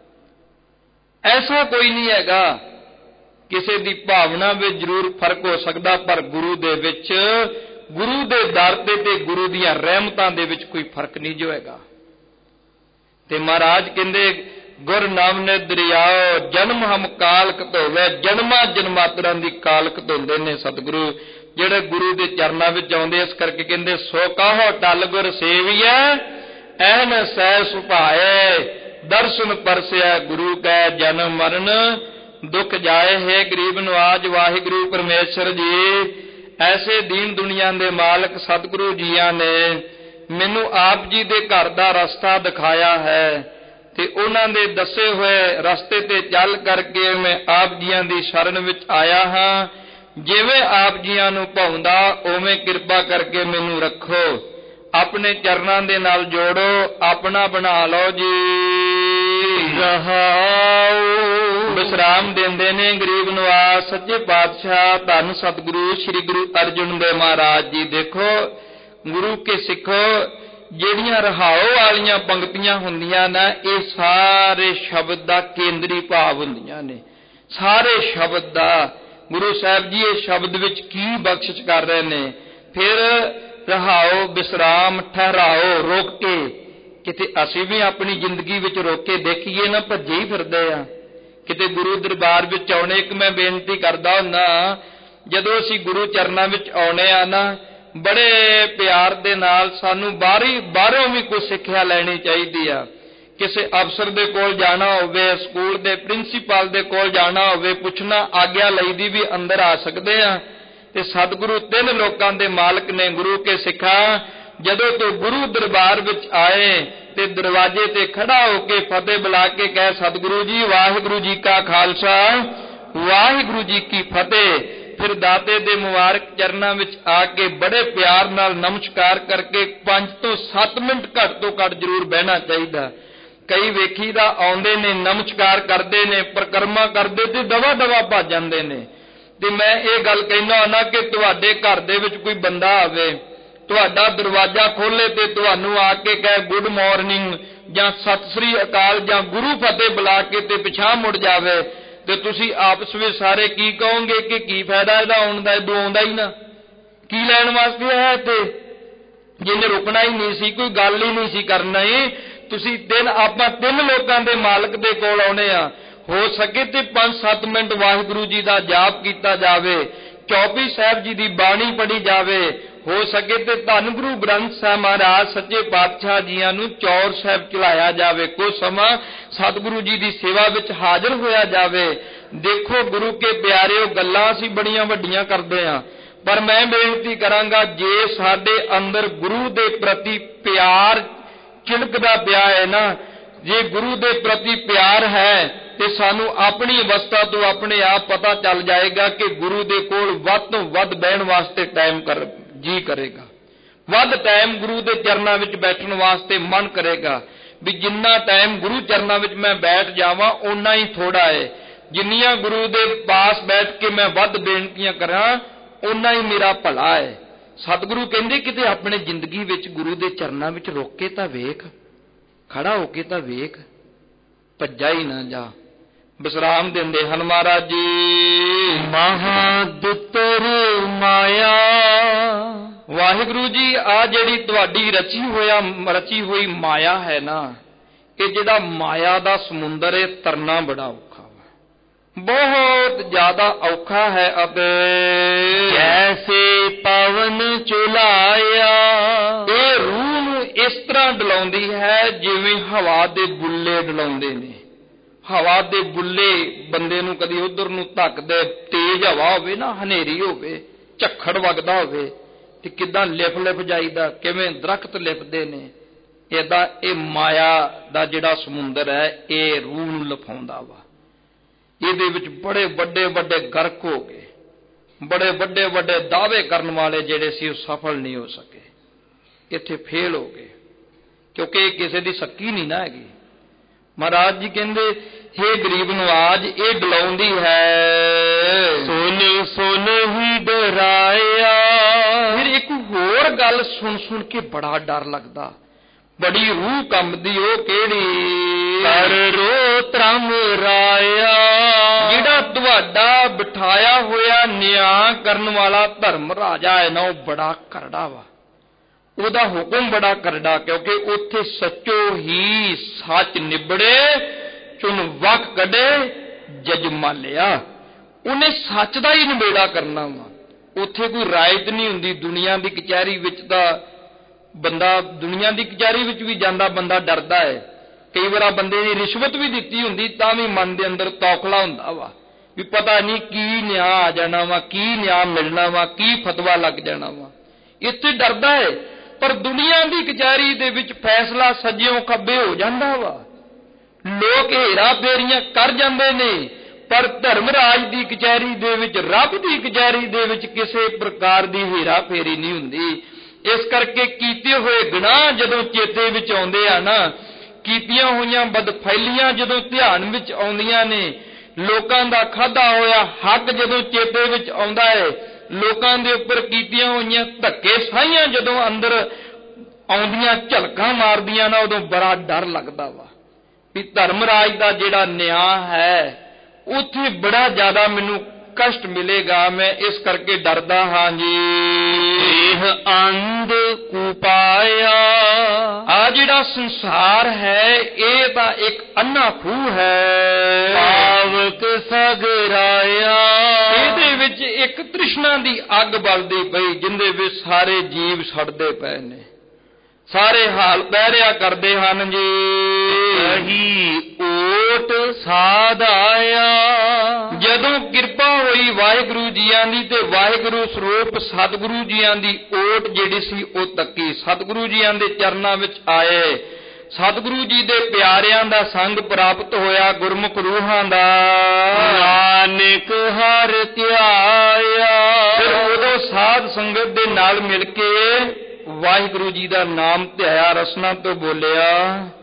ऐसा कोई नहीं हैगा। किसी दी भावना में जरूर फर्क हो सकता, पर गुरु दे विच, गुरु दे दर ते गुरु दियां रहमतां दे विच कोई फर्क नहीं जो हैगा। ते महाराज कहंदे गुर नाम ने दरियाओ जन्म हम कालक धोवे। जन्मां जन्मांतरां दी कालक धोंदे ने सतगुरु जेड़े गुरु दे चरनां विच आउंदे। इस करके कहंदे सो कहो टल गुर सेविया ऐन सै सुभाए, दर्शन परसिया गुरु कै जन्म मरण दुख जाए है गरीब नवाज। वाहिगुरु परमेश्वर जी ऐसे दीन दुनिया दे मालक सतगुरु जियां ने मैनू आप जी दे घर दा रस्ता दिखाया है, ते उन्हां दे दसे हुए रस्ते ते चल करके मैं आप जियां दी शरण विच आया हां। जिवें आप जियां नूं भाउंदा उवें किरपा करके मैनू रखो, अपने चरनां दे नाल जोड़ो, अपना बना लो जी। रहाओ ਵਿਸਰਾਮ ਦਿੰਦੇ ਨੇ ਗਰੀਬ ਨਵਾਜ਼ ਸੱਚੇ ਪਾਤਸ਼ਾਹ ਧੰਨ ਸਤਿਗੁਰੂ ਸ੍ਰੀ ਗੁਰੂ ਅਰਜਨ ਦੇਵ ਮਹਾਰਾਜ ਜੀ। ਦੇਖੋ ਗੁਰੂ ਕੇ ਸਿੱਖੋ, ਜਿਹੜੀਆਂ ਰਹਾਓ ਵਾਲੀਆਂ ਪੰਕਤੀਆਂ ਹੁੰਦੀਆਂ ਨਾ, ਇਹ ਸਾਰੇ ਸ਼ਬਦ ਦਾ ਕੇਂਦਰੀ ਭਾਵ ਹੁੰਦੀਆਂ ਨੇ। ਸਾਰੇ ਸ਼ਬਦ ਦਾ ਗੁਰੂ ਸਾਹਿਬ ਜੀ ਇਹ ਸ਼ਬਦ ਵਿੱਚ ਕੀ ਬਖਸ਼ਿਸ਼ ਕਰ ਰਹੇ ਨੇ। ਫਿਰ ਰਹਾਓ, ਵਿਸਰਾਮ, ਠਹਿਰਾਓ, ਰੋਕ ਕੇ। ਕਿਤੇ ਅਸੀਂ ਵੀ ਆਪਣੀ ਜ਼ਿੰਦਗੀ ਵਿੱਚ ਰੋਕ ਕੇ ਦੇਖੀਏ ਨਾ, ਭੱਜੇ ਹੀ ਫਿਰਦੇ ਆ। ਕਿਤੇ ਗੁਰੂ ਦਰਬਾਰ ਵਿੱਚ ਆਉਣੇ, ਇੱਕ ਮੈਂ ਬੇਨਤੀ ਕਰਦਾ ਹੁੰਦਾ, ਜਦੋਂ ਅਸੀਂ ਗੁਰੂ ਚਰਨਾਂ ਵਿੱਚ ਆਉਣੇ ਆ ਨਾ, ਬੜੇ ਪਿਆਰ ਦੇ ਨਾਲ ਸਾਨੂੰ ਬਾਹਰੋਂ ਵੀ ਕੁਝ ਸਿੱਖਿਆ ਲੈਣੀ ਚਾਹੀਦੀ ਆ। ਕਿਸੇ ਅਫਸਰ ਦੇ ਕੋਲ ਜਾਣਾ ਹੋਵੇ, ਸਕੂਲ ਦੇ ਪ੍ਰਿੰਸੀਪਲ ਦੇ ਕੋਲ ਜਾਣਾ ਹੋਵੇ, ਪੁੱਛਣਾ ਆਗਿਆ ਲਈਦੀ ਵੀ ਅੰਦਰ ਆ ਸਕਦੇ ਆ। ਤੇ ਸਤਿਗੁਰੂ ਤਿੰਨ ਲੋਕਾਂ ਦੇ ਮਾਲਕ ਨੇ। ਗੁਰੂ ਕੇ ਸਿੱਖਾਂ ਜਦੋਂ ਤੋਂ ਗੁਰੂ ਦਰਬਾਰ ਵਿੱਚ ਆਏ ਤੇ ਦਰਵਾਜ਼ੇ ਤੇ ਖੜਾ ਹੋ ਕੇ ਫਤਿਹ ਬੁਲਾ ਕੇ ਕਹੇ, ਸਤਿਗੁਰੂ ਜੀ ਵਾਹਿਗੁਰੂ ਜੀ ਕਾ ਖਾਲਸਾ ਵਾਹਿਗੁਰੂ ਜੀ ਕੀ ਫਤਿਹ। ਫਿਰ ਦਾਤੇ ਦੇ ਮੁਬਾਰਕ ਚਰਨਾਂ ਵਿੱਚ ਆ ਕੇ ਬੜੇ ਪਿਆਰ ਨਾਲ ਨਮਸਕਾਰ ਕਰਕੇ 5 ਤੋਂ 7 ਮਿੰਟ ਘੱਟ ਤੋਂ ਘੱਟ ਜ਼ਰੂਰ ਬਹਿਣਾ ਚਾਹੀਦਾ। ਕਈ ਵੇਖੀ ਦਾ ਆਉਂਦੇ ਨੇ, ਨਮਸਕਾਰ ਕਰਦੇ ਨੇ, ਪਰਿਕਰਮਾ ਕਰਦੇ ਤੇ ਦਵਾ ਦਵਾ ਭੱਜ ਜਾਂਦੇ ਨੇ। ਤੇ ਮੈਂ ਇਹ ਗੱਲ ਕਹਿੰਦਾ ਨਾ ਕਿ ਤੁਹਾਡੇ ਘਰ ਦੇ ਵਿੱਚ ਕੋਈ ਬੰਦਾ ਆਵੇ, ਤੁਹਾਡਾ ਦਰਵਾਜ਼ਾ ਖੋਲੇ ਤੇ ਤੁਹਾਨੂੰ ਆ ਕੇ ਕਹੇ ਗੁੱਡ ਮਾਰਨਿੰਗ ਜਾਂ ਸਤਿ ਸ੍ਰੀ ਅਕਾਲ ਜਾਂ ਗੁਰੂ ਫਤਿਹ ਬੁਲਾ ਕੇ ਤੇ ਪਿਛਾਂ ਮੁੜ ਜਾਵੇ, ਤੇ ਤੁਸੀਂ ਆਪਸ ਵਿੱਚ ਸਾਰੇ ਕੀ ਕਹੋਗੇ ਕਿ ਕੀ ਫਾਇਦਾ ਇਹਦਾ ਆਉਣ ਦਾ, ਇਹਦੋਂ ਆਉਂਦਾ ਹੀ ਨਾ, ਕੀ ਲੈਣ ਵਾਸਤੇ ਆਇਆ ਇੱਥੇ, ਜਿਹਨੇ ਰੁਕਣਾ ਹੀ ਨਹੀਂ ਸੀ, ਕੋਈ ਗੱਲ ਹੀ ਨਹੀਂ ਸੀ ਕਰਨਾ ਹੀ। ਤੁਸੀਂ ਆਪਾਂ 3 ਲੋਕਾਂ ਦੇ ਮਾਲਕ ਦੇ ਕੋਲ ਆਉਣੇ ਆ। ਹੋ ਸਕੇ ਤੇ 5-7 ਮਿੰਟ ਵਾਹਿਗੁਰੂ ਜੀ ਦਾ ਜਾਪ ਕੀਤਾ ਜਾਵੇ, ਚੌਪਈ ਸਾਹਿਬ ਜੀ ਦੀ ਬਾਣੀ ਪੜ੍ਹੀ ਜਾਵੇ। ਹੋ ਸਕੇ ਤੇ ਧੰਨ ਗੁਰੂ ਗ੍ਰੰਥ ਸਾਹਿਬ ਮਹਾਰਾਜ ਸੱਚੇ ਪਾਤਸ਼ਾਹ ਜੀਆਂ ਨੂੰ ਚੌਰ ਸਾਹਿਬ ਚਲਾਇਆ ਜਾਵੇ। ਕੁਝ ਸਮਾਂ ਸਤਿਗੁਰੂ ਜੀ ਦੀ ਸੇਵਾ ਵਿੱਚ ਹਾਜ਼ਰ ਹੋਇਆ ਜਾਵੇ। ਦੇਖੋ ਗੁਰੂ ਕੇ ਪਿਆਰਿਓ, ਗੱਲਾਂ ਅਸੀਂ ਬੜੀਆਂ ਵੱਡੀਆਂ ਕਰਦੇ ਹਾਂ, ਪਰ ਮੈਂ ਬੇਨਤੀ ਕਰਾਂਗਾ, ਜੇ ਸਾਡੇ ਅੰਦਰ ਗੁਰੂ ਦੇ ਪ੍ਰਤੀ ਪਿਆਰ ਚਿਣਕਦਾ ਪਿਆ ਹੈ ਨਾ, ਜੇ ਗੁਰੂ ਦੇ ਪ੍ਰਤੀ ਪਿਆਰ ਹੈ ਤੇ ਸਾਨੂੰ ਆਪਣੀ ਅਵਸਥਾ ਤੋਂ ਆਪਣੇ ਆਪ ਪਤਾ ਚੱਲ ਜਾਏਗਾ ਕਿ ਗੁਰੂ ਦੇ ਕੋਲ ਵੱਧ ਤੋਂ ਵੱਧ ਬਹਿਣ ਵਾਸਤੇ ਟਾਈਮ ਜੀ ਕਰੇਗਾ, ਵੱਧ ਟਾਈਮ ਗੁਰੂ ਦੇ ਚਰਨਾਂ ਵਿੱਚ ਬੈਠਣ ਵਾਸਤੇ ਮਨ ਕਰੇਗਾ। ਵੀ ਜਿੰਨਾ ਟਾਈਮ ਗੁਰੂ ਚਰਨਾਂ ਵਿੱਚ ਮੈਂ ਬੈਠ ਜਾਵਾਂ ਓਨਾ ਹੀ ਥੋੜਾ ਹੈ, ਜਿੰਨੀਆਂ ਗੁਰੂ ਦੇ ਪਾਸ ਬੈਠ ਕੇ ਮੈਂ ਵੱਧ ਬੇਨਤੀਆਂ ਕਰਾਂ ਓਨਾ ਹੀ ਮੇਰਾ ਭਲਾ ਹੈ। ਸਤਿਗੁਰੂ ਕਹਿੰਦੇ ਕਿਤੇ ਆਪਣੇ ਜ਼ਿੰਦਗੀ ਵਿੱਚ ਗੁਰੂ ਦੇ ਚਰਨਾਂ ਵਿੱਚ ਰੁਕ ਕੇ ਤਾਂ ਵੇਖ, ਖੜਾ ਹੋ ਕੇ ਤਾਂ ਵੇਖ, ਭੱਜਾ ਹੀ ਨਾ ਜਾ। ਵਿਸਰਾਮ ਦਿੰਦੇ ਹਨ ਮਹਾਰਾਜ ਜੀ। ਮਹਾਦੁੱਤਰ ਮਾਇਆ, ਵਾਹਿਗੁਰੂ ਜੀ ਆ ਜਿਹੜੀ ਤੁਹਾਡੀ ਰਚੀ ਹੋਈ ਮਾਇਆ ਹੈ ਨਾ, ਇਹ ਜਿਹੜਾ ਮਾਇਆ ਦਾ ਸਮੁੰਦਰ ਹੈ, ਤਰਨਾ ਬੜਾ ਔਖਾ ਵਾ, ਬਹੁਤ ਜ਼ਿਆਦਾ ਔਖਾ ਹੈ। ਅਤੇ ਜੈਸੇ ਪਵਨ ਚੁਲਾਇਆ, ਇਹ ਰੂਹ ਨੂੰ ਇਸ ਤਰ੍ਹਾਂ ਡਲਾਉਂਦੀ ਹੈ ਜਿਵੇਂ ਹਵਾ ਦੇ ਬੁੱਲੇ ਡਲਾਉਂਦੇ ਨੇ। ਹਵਾ ਦੇ ਬੁੱਲੇ ਬੰਦੇ ਨੂੰ ਕਦੀ ਉਧਰ ਨੂੰ ਧੱਕਦੇ, ਤੇਜ਼ ਹਵਾ ਹੋਵੇ ਨਾ, ਹਨੇਰੀ ਹੋਵੇ, ਝੱਖੜ ਵਗਦਾ ਹੋਵੇ ਤੇ ਕਿੱਦਾਂ ਲਿਫ ਜਾਈਦਾ, ਕਿਵੇਂ ਦਰਖਤ ਲਿਫਦੇ ਨੇ, ਏਦਾਂ ਇਹ ਮਾਇਆ ਦਾ ਜਿਹੜਾ ਸਮੁੰਦਰ ਹੈ ਇਹ ਰੂਹ ਨੂੰ ਲਫਾਉਂਦਾ ਵਾ। ਇਹਦੇ ਵਿੱਚ ਬੜੇ ਵੱਡੇ ਵੱਡੇ ਗਰਕ ਹੋ ਗਏ, ਬੜੇ ਵੱਡੇ ਵੱਡੇ ਦਾਅਵੇ ਕਰਨ ਵਾਲੇ ਜਿਹੜੇ ਸੀ ਉਹ ਸਫਲ ਨਹੀਂ ਹੋ ਸਕੇ, ਇੱਥੇ ਫੇਲ ਹੋ ਗਏ, ਕਿਉਂਕਿ ਇਹ ਕਿਸੇ ਦੀ ਸੱਕੀ ਨਹੀਂ ਨਾ ਹੈਗੀ। ਮਹਾਰਾਜ ਜੀ ਕਹਿੰਦੇ ਹੇ ਗਰੀਬ ਨਵਾਜ, ਇਹ ਡਲਾਉਂਦੀ ਹੈ, ਸੁਨ ਸੁਨ ਹੀ ਡਰਾਇਆ। ਫਿਰ ਇੱਕ ਹੋਰ ਗੱਲ ਸੁਣ ਕੇ ਬੜਾ ਡਰ ਲੱਗਦਾ, ਬੜੀ ਰੂਹ ਕੰਬਦੀ। ਉਹ ਕਿਹੜੀ? ਕਰ ਰੋ ਤਰਮ ਰਾਇਆ, ਜਿਹੜਾ ਤੁਹਾਡਾ ਬਿਠਾਇਆ ਹੋਇਆ ਨਿਆਂ ਕਰਨ ਵਾਲਾ ਧਰਮ ਰਾਜਾ ਹੈ ਨਾ, ਉਹ ਬੜਾ ਕਰੜਾ ਵਾ, ਉਹਦਾ ਹੁਕਮ ਬੜਾ ਕਰੜਾ, ਕਿਉਂਕਿ ਉੱਥੇ ਸੱਚੋ ਹੀ ਸੱਚ ਨਿਬੜੇ, ਚੁਣ ਵਕ ਕੱਢੇ ਜਜ ਮਾਲਿਆ। ਉਹਨੇ ਸੱਚ ਦਾ ਹੀ ਨਿਬੇੜਾ ਕਰਨਾ ਵਾ, ਉੱਥੇ ਕੋਈ ਰਾਇਤ ਨਹੀਂ ਹੁੰਦੀ। ਦੁਨੀਆ ਦੀ ਕਚਹਿਰੀ ਵਿੱਚ ਤਾਂ ਬੰਦਾ, ਦੁਨੀਆ ਦੀ ਕਚਹਿਰੀ ਵਿੱਚ ਵੀ ਜਾਂਦਾ ਬੰਦਾ ਡਰਦਾ ਹੈ। ਕਈ ਵਾਰ ਬੰਦੇ ਨੇ ਰਿਸ਼ਵਤ ਵੀ ਦਿੱਤੀ ਹੁੰਦੀ ਤਾਂ ਵੀ ਮਨ ਦੇ ਅੰਦਰ ਤੌਖਲਾ ਹੁੰਦਾ ਵਾ ਵੀ ਪਤਾ ਨਹੀਂ ਕੀ ਨਿਆਂ ਆ ਜਾਣਾ ਵਾ, ਕੀ ਨਿਆਂ ਮਿਲਣਾ ਵਾ, ਕੀ ਫਤਵਾ ਲੱਗ ਜਾਣਾ ਵਾ, ਇੱਥੇ ਡਰਦਾ ਹੈ। ਪਰ ਦੁਨੀਆ ਦੀ ਕਚਹਿਰੀ ਦੇ ਵਿੱਚ ਫੈਸਲਾ ਸੱਜਿਓਂ ਖੱਬੇ ਹੋ ਜਾਂਦਾ ਵਾ, ਲੋਕ ਹੇਰਾ ਫੇਰੀਆਂ ਕਰ ਜਾਂਦੇ ਨੇ, ਪਰ ਧਰਮਰਾਜ ਦੀ ਕਚਹਿਰੀ ਦੇ ਵਿੱਚ, ਰੱਬ ਦੀ ਕਚਹਿਰੀ ਦੇ ਵਿੱਚ ਕਿਸੇ ਪ੍ਰਕਾਰ ਦੀ ਹੇਰਾ ਫੇਰੀ ਨਹੀਂ ਹੁੰਦੀ। ਇਸ ਕਰਕੇ ਕੀਤੇ ਹੋਏ ਗੁਨਾਹ ਜਦੋਂ ਚੇਤੇ ਵਿੱਚ ਆਉਂਦੇ ਆ ਨਾ, ਕੀਤੀਆਂ ਹੋਈਆਂ ਬਦਫੈਲੀਆਂ ਜਦੋਂ ਧਿਆਨ ਵਿੱਚ ਆਉਂਦੀਆਂ ਨੇ, ਲੋਕਾਂ ਦਾ ਖਾਧਾ ਹੋਇਆ ਹੱਕ ਜਦੋਂ ਚੇਤੇ ਵਿੱਚ ਆਉਂਦਾ ਹੈ, ਲੋਕਾਂ ਦੇ ਉੱਪਰ ਕੀਤੀਆਂ ਹੋਈਆਂ ਧੱਕੇ ਸਾਈਆਂ ਜਦੋਂ ਅੰਦਰ ਆਉਂਦੀਆਂ ਝਲਕਾਂ ਮਾਰਦੀਆਂ ਨਾ, ਉਦੋਂ ਬੜਾ ਡਰ ਲੱਗਦਾ ਵਾ ਵੀ ਧਰਮ ਰਾਜ ਦਾ ਜਿਹੜਾ ਨਿਆਂ ਹੈ ਉੱਥੇ ਬੜਾ ਜ਼ਿਆਦਾ ਮੈਨੂੰ ਕਸ਼ਟ ਮਿਲੇਗਾ, ਮੈਂ ਇਸ ਕਰਕੇ ਡਰਦਾ ਹਾਂ ਜੀ। ਇਹ ਅੰਧ ਕੁਪਾਇਆ, ਆ ਜਿਹੜਾ ਸੰਸਾਰ ਹੈ ਇਹ ਤਾਂ ਇੱਕ ਅੰਨਾ ਖੂਹ ਹੈ। ਪਾਵਕ ਸਗਰਾਇਆ, ਇਹਦੇ ਵਿੱਚ ਇੱਕ ਤ੍ਰਿਸ਼ਨਾ ਦੀ ਅੱਗ ਬਲਦੀ ਪਈ, ਜਿੰਦੇ ਵਿੱਚ ਸਾਰੇ ਜੀਵ ਸੜਦੇ ਪਏ ਨੇ, ਸਾਰੇ ਹਾਲ ਪਹਿਰਿਆ ਕਰਦੇ ਹਨ ਜੀ। ਕਹੀ ਓਟ ਸਾਧਾਇਆ, ਜਦੋਂ ਕਿਰਪਾ ਹੋਈ ਵਾਹਿਗੁਰੂ ਜੀਆਂ ਦੀ ਤੇ ਵਾਹਿਗੁਰੂ ਸਰੂਪ ਸਤਿਗੁਰੂ ਜੀਆਂ ਦੀ ਓਟ ਜਿਹੜੀ ਸੀ ਉਹ ਤੱਕੀ, ਸਤਿਗੁਰੂ ਜੀਆਂ ਦੇ ਚਰਨਾਂ ਵਿੱਚ ਆਏ, ਸਤਿਗੁਰੂ ਜੀ ਦੇ ਪਿਆਰਿਆਂ ਦਾ ਸੰਗ ਪ੍ਰਾਪਤ ਹੋਇਆ, ਗੁਰਮੁਖ ਰੂਹਾਂ ਦਾ ਨਾਨਕ ਹਰ ਧਿਆਇਆ। ਫਿਰ ਉਦੋਂ ਸਾਧ ਸੰਗਤ ਦੇ ਨਾਲ ਮਿਲ ਕੇ ਵਾਹਿਗੁਰੂ ਜੀ ਦਾ ਨਾਮ ਧਿਆਇਆ, ਰਸਨਾ ਤੋਂ ਬੋਲਿਆ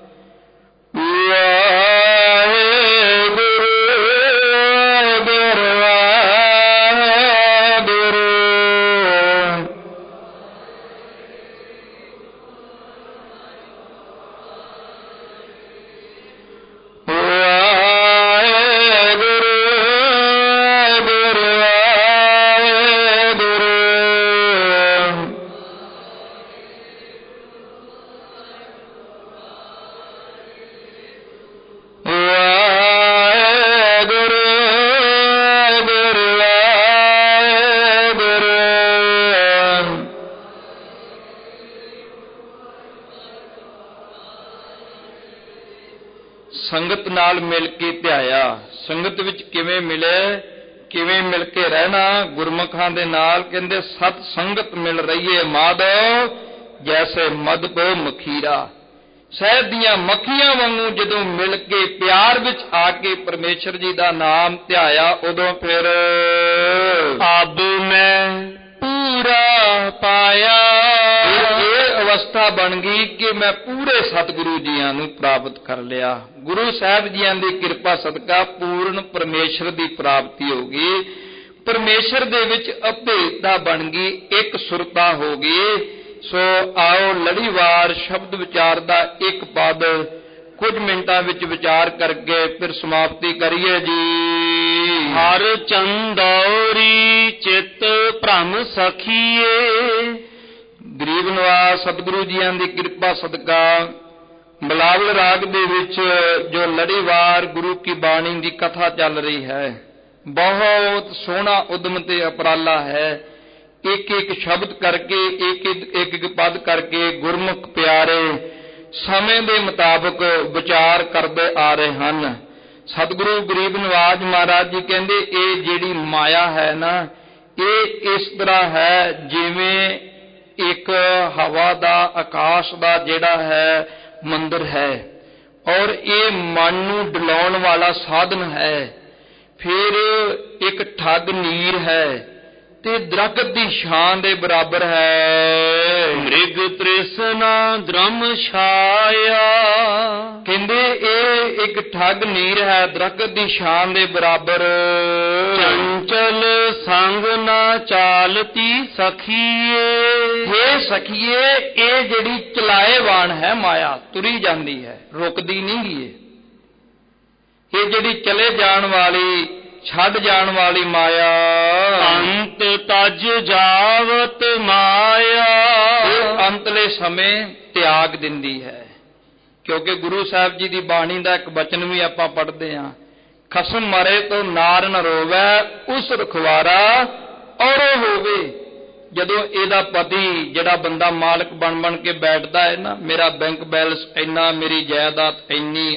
ਸੰਗਤ ਨਾਲ ਮਿਲ ਕੇ ਧਿਆਇਆ। ਸੰਗਤ ਵਿੱਚ ਕਿਵੇਂ ਮਿਲੇ, ਕਿਵੇਂ ਮਿਲ ਕੇ ਰਹਿਣਾ ਗੁਰਮੁਖਾਂ ਦੇ ਨਾਲ? ਕਹਿੰਦੇ ਸਤ ਸੰਗਤ ਮਿਲ ਰਹੀਏ ਮਾਧੋ ਜੈਸੇ ਮਦ ਪੋ ਮਖੀਰਾ। ਸ਼ਹਿਦ ਦੀਆਂ ਮੱਖੀਆਂ ਵਾਂਗੂ ਜਦੋਂ ਮਿਲ ਕੇ ਪਿਆਰ ਵਿੱਚ ਆ ਕੇ ਪਰਮੇਸ਼ਰ ਜੀ ਦਾ ਨਾਮ ਧਿਆਇਆ, ਉਦੋਂ ਫਿਰ ਅਬ ਮੈਂ ਪੂਰਾ ਪਾਇਆ। ਇਹ ਅਵਸਥਾ ਬਣ ਗਈ ਕਿ ਮੈਂ ਪੂਰੇ ਸਤਿਗੁਰੂ ਜੀਆਂ ਨੂੰ ਪ੍ਰਾਪਤ ਕਰ ਲਿਆ। ਗੁਰੂ ਸਾਹਿਬ ਜੀਆਂ ਦੀ ਕਿਰਪਾ ਸਦਕਾ ਪੂਰਨ ਪਰਮੇਸ਼ਰ ਦੀ ਪ੍ਰਾਪਤੀ ਹੋ ਗਈ। ਪਰਮੇਸ਼ਰ ਦੇ ਵਿੱਚ ਅਭੇਦਤਾ ਬਣ ਗਈ, ਇੱਕ ਸੁਰਤਾ ਹੋ ਗਈ। ਸੋ ਆਓ ਲੜੀਵਾਰ ਸ਼ਬਦ ਵਿਚਾਰ ਦਾ ਇੱਕ ਪਦ ਕੁਝ ਮਿੰਟਾਂ ਵਿੱਚ ਵਿਚਾਰ ਕਰਕੇ ਫਿਰ ਸਮਾਪਤੀ ਕਰੀਏ ਜੀ। ਹਰ ਚੰਦੌਰੀ ਚਿੱਤ ਭ੍ਰਮ ਸਖੀਏ। ਗਰੀਬ ਨਵਾਜ਼ ਸਤਿਗੁਰੂ ਜੀਆਂ ਦੀ ਕਿਰਪਾ ਸਦਕਾ ਬਿਲਾਵਲ ਰਾਗ ਦੇ ਵਿੱਚ ਜੋ ਲੜੀਵਾਰ ਗੁਰੂ ਕੀ ਬਾਣੀ ਦੀ ਕਥਾ ਚੱਲ ਰਹੀ ਹੈ, ਬਹੁਤ ਸੋਹਣਾ ਉਦਮ ਤੇ ਉਪਰਾਲਾ ਹੈ। ਇੱਕ ਇੱਕ ਸ਼ਬਦ ਕਰਕੇ, ਇੱਕ ਇੱਕ ਪਦ ਕਰਕੇ ਗੁਰਮੁਖ ਪਿਆਰੇ ਸਮੇਂ ਦੇ ਮੁਤਾਬਕ ਵਿਚਾਰ ਕਰਦੇ ਆ ਰਹੇ ਹਨ। ਸਤਿਗੁਰੂ ਗਰੀਬ ਨਵਾਜ਼ ਮਹਾਰਾਜ ਜੀ ਕਹਿੰਦੇ ਇਹ ਜਿਹੜੀ ਮਾਇਆ ਹੈ ਨਾ, ਇਹ ਇਸ ਤਰ੍ਹਾਂ ਹੈ ਜਿਵੇਂ ਇੱਕ ਹਵਾ ਦਾ, ਆਕਾਸ਼ ਦਾ ਜਿਹੜਾ ਹੈ ਮੰਦਰ ਹੈ, ਔਰ ਇਹ ਮਨ ਨੂੰ ਡਲਾਉਣ ਵਾਲਾ ਸਾਧਨ ਹੈ। ਫਿਰ ਇੱਕ ਠੱਗ ਨੀਰ ਹੈ ਤੇ ਦਰਖਤ ਦੀ ਸ਼ਾਨ ਦੇ ਬਰਾਬਰ ਹੈ। ਮ੍ਰਿਗ ਤ੍ਰਿਸ਼ਨਾ ਦ੍ਰਮ ਛਾਇਆ। ਕਹਿੰਦੇ ਇਹ ਇੱਕ ਠੱਗ ਨੀਰ ਹੈ, ਦਰਖਤ ਦੀ ਸ਼ਾਨ ਦੇ ਬਰਾਬਰ। ਚੰਚਲ ਸੰਗ ਨਾ ਚਾਲਤੀ ਸਖੀਏ। ਹੇ ਸਖੀਏ, ਇਹ ਜਿਹੜੀ ਚਲਾਏਵਾਨ ਹੈ ਮਾਇਆ, ਤੁਰੀ ਜਾਂਦੀ ਹੈ, ਰੁਕਦੀ ਨਹੀਂ ਗੀ। ਇਹ ਜਿਹੜੀ ਚਲੇ ਜਾਣ ਵਾਲੀ, ਛੱਡ ਜਾਣ ਵਾਲੀ ਮਾਇਆ, ਅੰਤ ਤਜ ਜਾਵਤ ਮਾਇਆ, ਇਹ ਅੰਤਲੇ ਸਮੇਂ ਤਿਆਗ ਦਿੰਦੀ ਹੈ। ਕਿਉਂਕਿ ਗੁਰੂ ਸਾਹਿਬ ਜੀ ਦੀ ਬਾਣੀ ਦਾ ਇੱਕ ਬਚਨ ਵੀ ਆਪਾਂ ਪੜ੍ਹਦੇ ਹਾਂ, ਖਸਮ ਮਰੇ ਤੋਂ ਨਾਰ ਨ ਰੋਵੈ, ਉਸ ਰਖਵਾਰਾ ਔਰੋ ਹੋਵੇ। ਜਦੋਂ ਇਹਦਾ ਪਤੀ ਜਿਹੜਾ ਬੰਦਾ ਮਾਲਕ ਬਣ ਕੇ ਬੈਠਦਾ ਹੈ ਨਾ, ਮੇਰਾ ਬੈਂਕ ਬੈਲੈਂਸ ਇੰਨਾ, ਮੇਰੀ ਜਾਇਦਾਦ ਇੰਨੀ,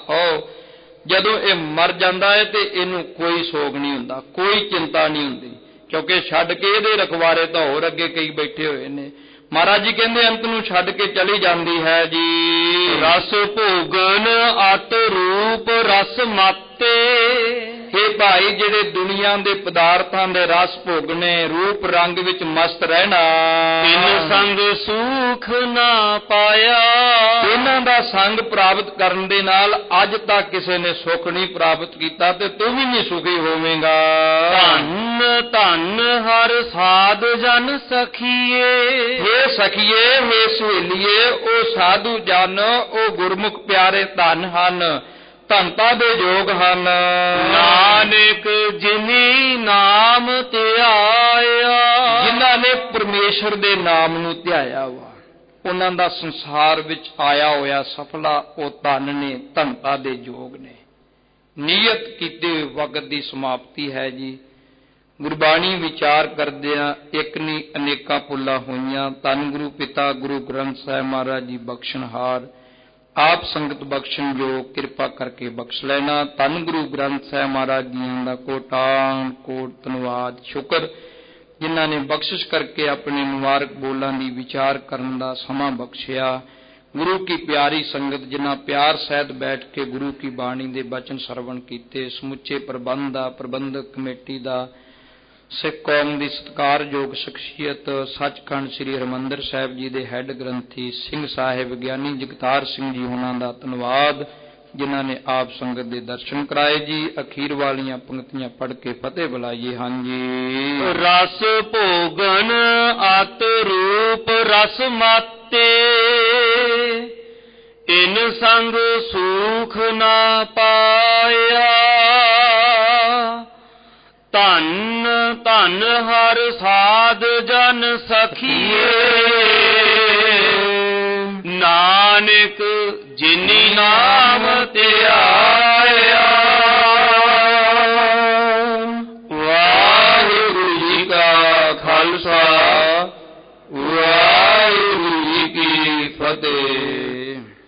ਜਦੋਂ ਇਹ ਮਰ ਜਾਂਦਾ ਹੈ ਤੇ ਇਹਨੂੰ ਕੋਈ ਸੋਗ ਨਹੀਂ ਹੁੰਦਾ, ਕੋਈ ਚਿੰਤਾ ਨਹੀਂ ਹੁੰਦੀ, ਕਿਉਂਕਿ ਛੱਡ ਕੇ ਇਹਦੇ ਰਖਵਾਰੇ ਤਾਂ ਹੋਰ ਅੱਗੇ ਕਈ ਬੈਠੇ ਹੋਏ ਨੇ। ਮਹਾਰਾਜ ਜੀ ਕਹਿੰਦੇ ਅੰਤ ਨੂੰ ਛੱਡ ਕੇ ਚਲੀ ਜਾਂਦੀ ਹੈ ਜੀ। ਰਸ ਭੋਗਨ ਅਤ ਰੂਪ ਰਸ ਮਾਤੇ। हे भाई ਜਿਹੜੇ ਦੁਨੀਆ ਦੇ ਪਦਾਰਥਾਂ ਦੇ ਰਸ ਭੋਗਣੇ, ਰੂਪ ਰੰਗ ਵਿੱਚ ਮਸਤ ਰਹਿਣਾ, ਤਿਨ ਸੰਗ ਸੁਖ ਨਾ ਪਾਇਆ। ਇਹਨਾਂ ਦਾ ਸੰਗ ਪ੍ਰਾਪਤ ਕਰਨ ਦੇ ਨਾਲ ਅੱਜ ਤੱਕ ਕਿਸੇ ਨੇ ਸੁਖ ਨਹੀਂ ਪ੍ਰਾਪਤ ਕੀਤਾ ਤੇ ਤੂੰ ਵੀ ਨਹੀਂ ਸੁਖੀ ਹੋਵੇਂਗਾ। ਧੰਨ ਧੰਨ ਹਰ ਸਾਧ ਜਨ ਸਖੀਏ। हे ਸਖੀਏ, हे ਸਹੇਲੀਏ, ਉਹ ਸਾਧੂ ਜਨ, ਉਹ ਗੁਰਮੁਖ ਪਿਆਰੇ ਧਨ ਹਨ, ਧਨਤਾ ਦੇ ਯੋਗ ਹਨ। ਨਾਨਕ ਜਿਨੀ ਨਾਮ ਧਿਆਇਆ। ਜਿਨ੍ਹਾਂ ਨੇ ਪਰਮੇਸ਼ਰ ਦੇ ਨਾਮ ਨੂੰ ਧਿਆਇਆ ਵਾ, ਉਹਨਾਂ ਦਾ ਸੰਸਾਰ ਵਿੱਚ ਆਇਆ ਹੋਇਆ ਸਫਲਾ ਉਹ ਧਨ ਨੇ, ਧਨਤਾ ਦੇ ਯੋਗ ਨੇ। ਨੀਅਤ ਕੀਤੇ ਵਕਤ ਦੀ ਸਮਾਪਤੀ ਹੈ ਜੀ। ਗੁਰਬਾਣੀ ਵਿਚਾਰ ਕਰਦਿਆਂ ਇੱਕ ਨਹੀਂ ਅਨੇਕਾਂ ਭੁੱਲਾਂ ਹੋਈਆਂ। ਧੰਨ ਗੁਰੂ ਪਿਤਾ ਗੁਰੂ ਗ੍ਰੰਥ ਸਾਹਿਬ ਮਹਾਰਾਜ ਜੀ ਬਖਸ਼ਣਹਾਰ, ਆਪ ਸੰਗਤ ਬਖਸ਼ਣ ਜੋ ਕਿਰਪਾ ਕਰਕੇ ਬਖਸ਼ ਲੈਣਾ। ਧੰਨ ਗੁਰੂ ਗ੍ਰੰਥ ਸਾਹਿਬ ਮਹਾਰਾਜ ਜੀਆਂ ਦਾ ਕੋਟਾਨ ਕੋਟ ਧੰਨਵਾਦ, ਸ਼ੁਕਰ, ਜਿਨ੍ਹਾਂ ਨੇ ਬਖਸ਼ਿਸ਼ ਕਰਕੇ ਆਪਣੇ ਮੁਬਾਰਕ ਬੋਲਾਂ ਦੀ ਵਿਚਾਰ ਕਰਨ ਦਾ ਸਮਾਂ ਬਖਸ਼ਿਆ। ਗੁਰੂ ਕੀ ਪਿਆਰੀ ਸੰਗਤ, ਜਿਨ੍ਹਾਂ ਪਿਆਰ ਸਹਿਤ ਬੈਠ ਕੇ ਗੁਰੂ ਕੀ ਬਾਣੀ ਦੇ ਬਚਨ ਸਰਵਣ ਕੀਤੇ, ਸਮੁੱਚੇ ਪ੍ਰਬੰਧ ਦਾ, ਪ੍ਰਬੰਧਕ ਕਮੇਟੀ ਦਾ, ਸਿੱਖ ਕੌਮ ਦੀ ਸਤਿਕਾਰਯੋਗ ਸ਼ਖਸੀਅਤ ਸੱਚਖੰਡ ਸ੍ਰੀ ਹਰਿਮੰਦਰ ਸਾਹਿਬ ਜੀ ਦੇ ਹੈੱਡ ਗ੍ਰੰਥੀ ਸਿੰਘ ਸਾਹਿਬ ਗਿਆਨੀ ਜਗਤਾਰ ਸਿੰਘ ਜੀ ਹੋਣਾ ਦਾ ਧੰਨਵਾਦ, ਜਿਨ੍ਹਾਂ ਨੇ ਆਪ ਸੰਗਤ ਦੇ ਦਰਸ਼ਨ ਕਰਾਏ ਜੀ। ਅਖੀਰ ਵਾਲੀਆਂ ਪੰਕਤੀਆਂ ਪੜ੍ਹ ਕੇ ਫਤਿਹ ਬੁਲਾਈਏ। ਹਾਂਜੀ। ਰਸ ਭੋਗਨ ਅਤ ਰੂਪ ਰਸ ਮਾਤੇ, ਇਨ ਸੰਗ ਸੁਖ ਨਾ ਪਾਇਆ। ਧੰਨ ਧੰਨ ਹਰ ਸਾਧ ਜਨ ਸਖੀਏ। ਨਾਨਕ ਜਿਨੀ ਨਾਮ ਧਿਆਇਆ।